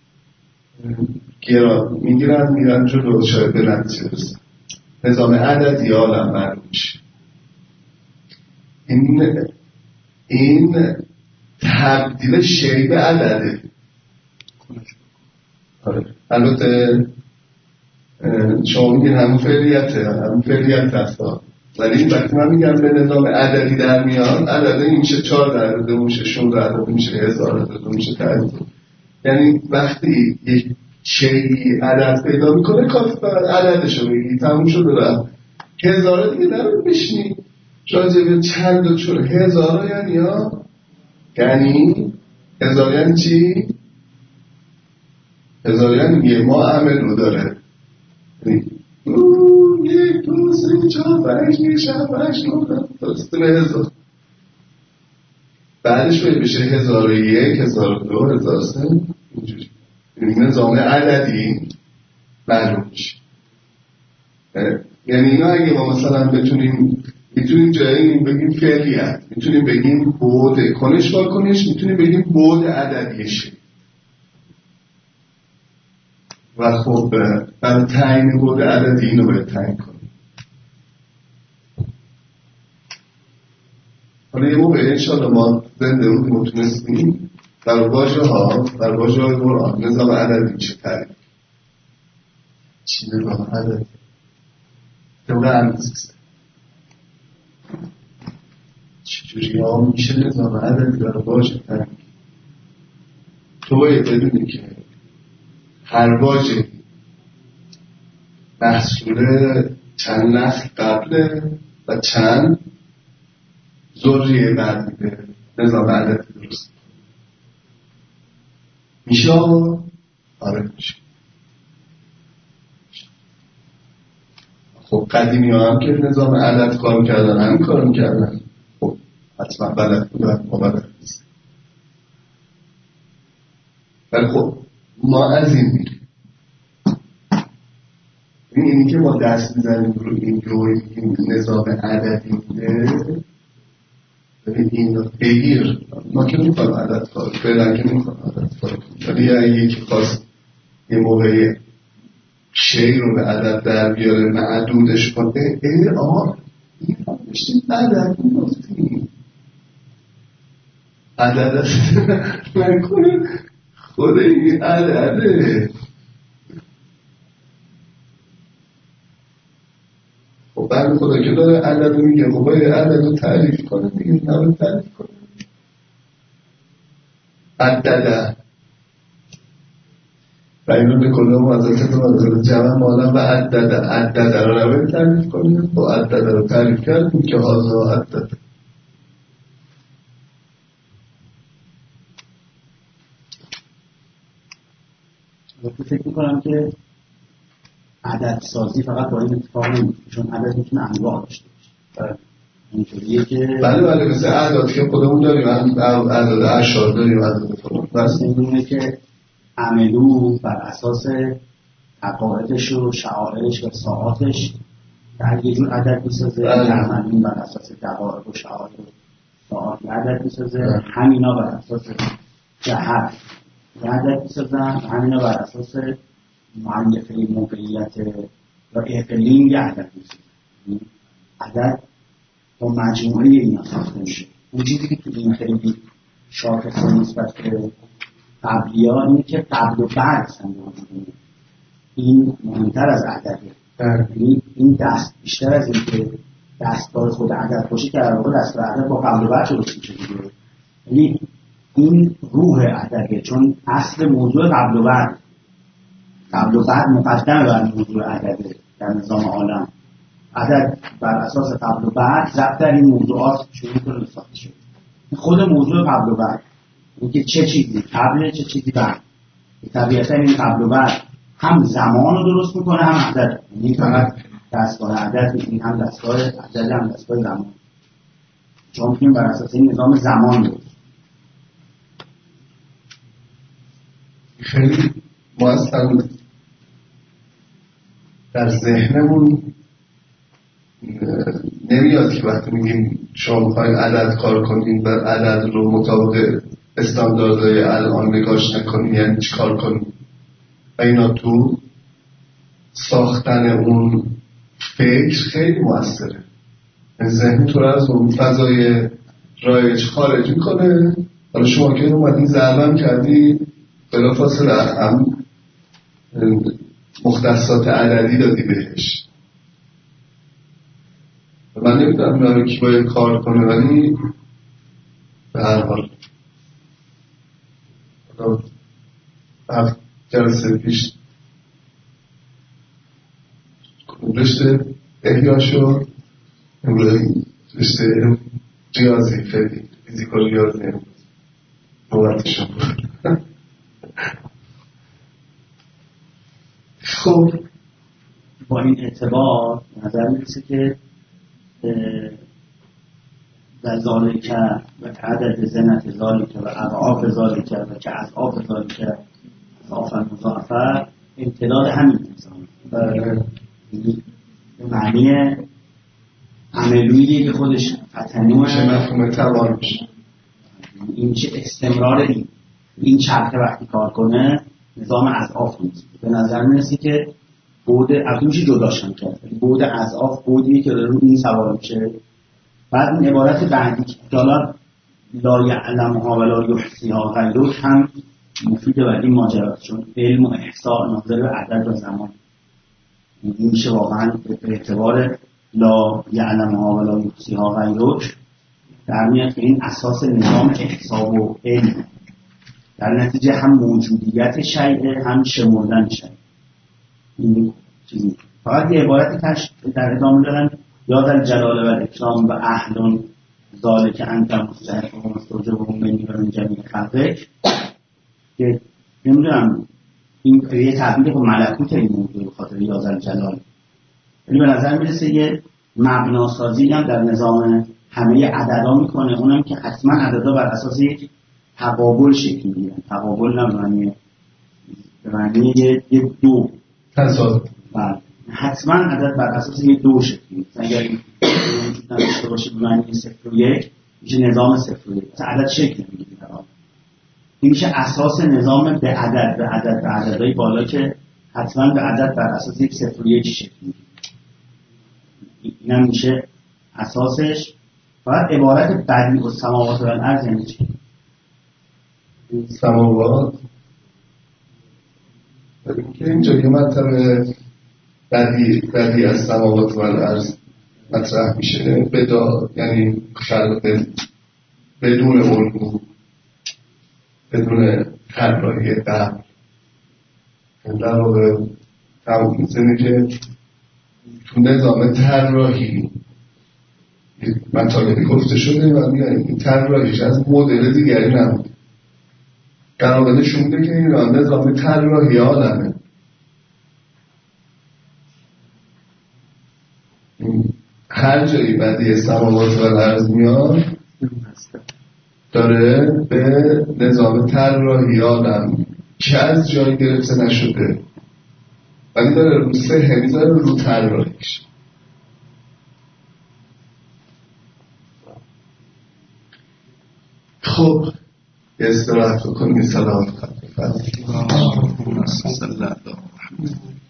گیرا میگیرن میرن جلو شاید به نتیجه برسن نظام عددی عالم معلوم میشه. این این تبدیل شی به عدده. البته شما میگین همون فعلیته همون فعلیت هست ولی این وقتی من میگم به نظام عددی در میان عدده این میشه چهار عدده میشه شونزده عدده میشه هزار عدده میشه تعداد، یعنی وقتی یک شیئی عدد پیدا میکنه کافی فقط عددشو بگی تموم شد رفت. هزاره دیگه نرون بشنی راجع به چند و چون هزاره یعنی ها یعنی هزار یعنی چی؟ هزار یعنی یه ما عمل رو داره یک دو سه چهار پنج شش هفت هشت نه تا هزار بعدش باید بشه هزار و یک هزار و دو هزار و سه اینجوری نظام عددی معلوم میشه. یعنی اینا اگه ما مثلا بتونیم میتونیم جایی بگیم فعلیت میتونیم بگیم بعد کنش واکنش میتونیم بگیم بعد عددیشه و خب برای تعیین بود عددی اینو باید تعیین کنیم. حالا یه موقع انشاءالله ما زنده اون تونستیم در واژه ها در واژه های قرآن نظام عددی چه تعریف چی نظام عددی دوله اندازیسته چجوری ها میشه نظام عددی در واژه تعریف. تو باید بدونی که هر واژه محصول چند نسل قبله و چند ذریه بعد میده نظام عددی درست میشه. آره میشه. خب قدیمی ها هم که نظام عدد کار کردن هم کار میکردن. خب حتما بلد بودن ما بلد نیست. ولی خب ما از این میریم این اینی که ما دست میزنیم رو این روی این نظام عددی بوده ببین این رو بگیر. ما که میخوایم عدد کار فعلا که میخوایم عدد کار ولی یه یکی خواست یه موقعی شی رو به عدد در بیاره معدودش کنه ای آقا این هم بشتیم عدد میگفتیم عدد است نکنه خود این عدده. خب بعد خدا که داره عدد رو میگه خب باید عدد رو تعریف کنه دیگه نباید تعریف کنه. عدده و این رو به کلام حضرت تو جمع مالا و عدده عدده رو نباید تعریف کنه و عدده رو تعریف کردیم که حاضر عدده. وقتی فکر میکنم که عدد سازی فقط با این اتفاق نمیشه چون عدد میتونه انواع داشته باشه. اینطوریه که بله بله مثل اعداد که خودمون داریم اعداد اشار داریم اعداد فلان بس اینه که عملو بر اساس عقایدش و شعائرش و ساعاتش در یه جور عدد میسازه عملون بر اساس دقایق و شعائر و ساعات عدد میسازه همینا بر اساس جهت عدد میسازن همینا بر اساس معلفه موقعیت و اقلیم یه عدد میسازن. عدد با مجموعه اینا ساخته میشه. اون چیزی که تو این خیلی شاخصه نسبت به قبلی ها اینه که قبل و بعد این مهمتر از عدده. این دست بیشتر از این که دستگاه خود عدد باشه که در واقع دستگاه عدد با قبل و بعد درست میشه دیگه. یعنی این روح عدده چون اصل موضوع قبل و بعد قبل و بعد مقدم بر موضوع عدده در نظام عالم. عدد بر اساس قبل و بعد ضبط در این موضوعات شروع کنه ساخته شده. خود موضوع قبل و بعد اینکه چه چیزی قبل چه چیزی بعد طبیعتا این قبل و بعد هم زمان رو درست میکنه هم عدد. یعنی فقط دستگاه عدد میکنیم هم دستگاه عدد هم دستگاه زمان چون میکنیم بر اساس این نظام زمان درست. خیلی ما اصلا در ذهنمون نمیاد که وقتی میگیم شما میخواین عدد کار کنیم بر عدد رو مطابق استانداردهای الان نگاش نکنیم یعنی چی کار کنیم و اینا تو ساختن اون فکر خیلی موثره. ذهن تو رو از اون فضای رایج خارج میکنه. حالا شما که اومدین زربن کردی بلا فاصله هم مختصات عددی دادی بهش. من نمیدونم برای کی باید کار کنه ولی به هر حال هفت جلسه پیش رشته احیا شد رشته ریاضی فیزیک فیزیکال ریاضی نوبتشون بود. خب با این اعتبار نظر میرسه که و ذالک و عدد زنت ذالک و اضعاف ذالک و که اضعاف ذالک اضعاف مضاعفه امتداد همین نظام به معنی عملویی که خودش فتنوه چه مفهوم توان میشه. این چه استمرار این این چرخه وقتی کار کنه نظام اضعاف نیست. به نظر میرسه که بعد افزونش جداشم کرد، بعد اضعاف بعدیه که رو این سوار میشه. بعد این عبارت بعدی که دالار لا یعلمها ولا یحصیها غیره هم مفید برای این ماجرا، چون علم و احصاء ناظر به عدد و زمان. این میشه واقعا به اعتبار لا یعلمها ولا یحصیها غیره در میاد که این اساس نظام احصاء و علم، در نتیجه هم موجودیت شیء هم شمردن شیء. این چیزی فقط یه عبارتی کش در ادامه دارن یاد الجلال و اکرام و اهل ذالک انت مستحق و مستوجب و منی و من جمیع خلقک، که نمیدونم این یه تعبیر با ملکوت این موضوع به خاطر یاد الجلال. یعنی به نظر میرسه یه مبناسازی هم در نظام همه عددا میکنه، اونم که حتما عددا بر اساس یک تقابل شکل میگیرن. تقابل نه معنی به معنی یه دو تصادف، بله حتما عدد بر اساس یه دو شکل میگیرن. اگر این وجود نداشته باشه به معنی صفر و یک میشه نظام صفر و یک، عدد شکل میگیره. این میشه اساس نظام به عدد به عدد به عددهای بالا که حتما به عدد بر اساس یک صفر و یک شکل میگیره. اینم میشه اساسش. فقط عبارت بدیع السماوات و الارض یعنی چی؟ سماوات که اینجا که مطلب بدیع بدیع از سماوات و الارض مطرح میشه، بدا یعنی خلق بدون علم، بدون طراحی قبل. در واقع تمام میزنه که تو نظام طراحی مطالبی گفته شده و میگن این طراحیش از مدل دیگری نبود. قرابلش بوده که این نظام طراحی عالمه. هر جایی بدیع سماوات و الارض میاد داره به نظام طراحی عالم که از جایی گرفته نشده، ولی داره رو سه میذاره رو طراحیش. خب استراحت بکنیم. سلام.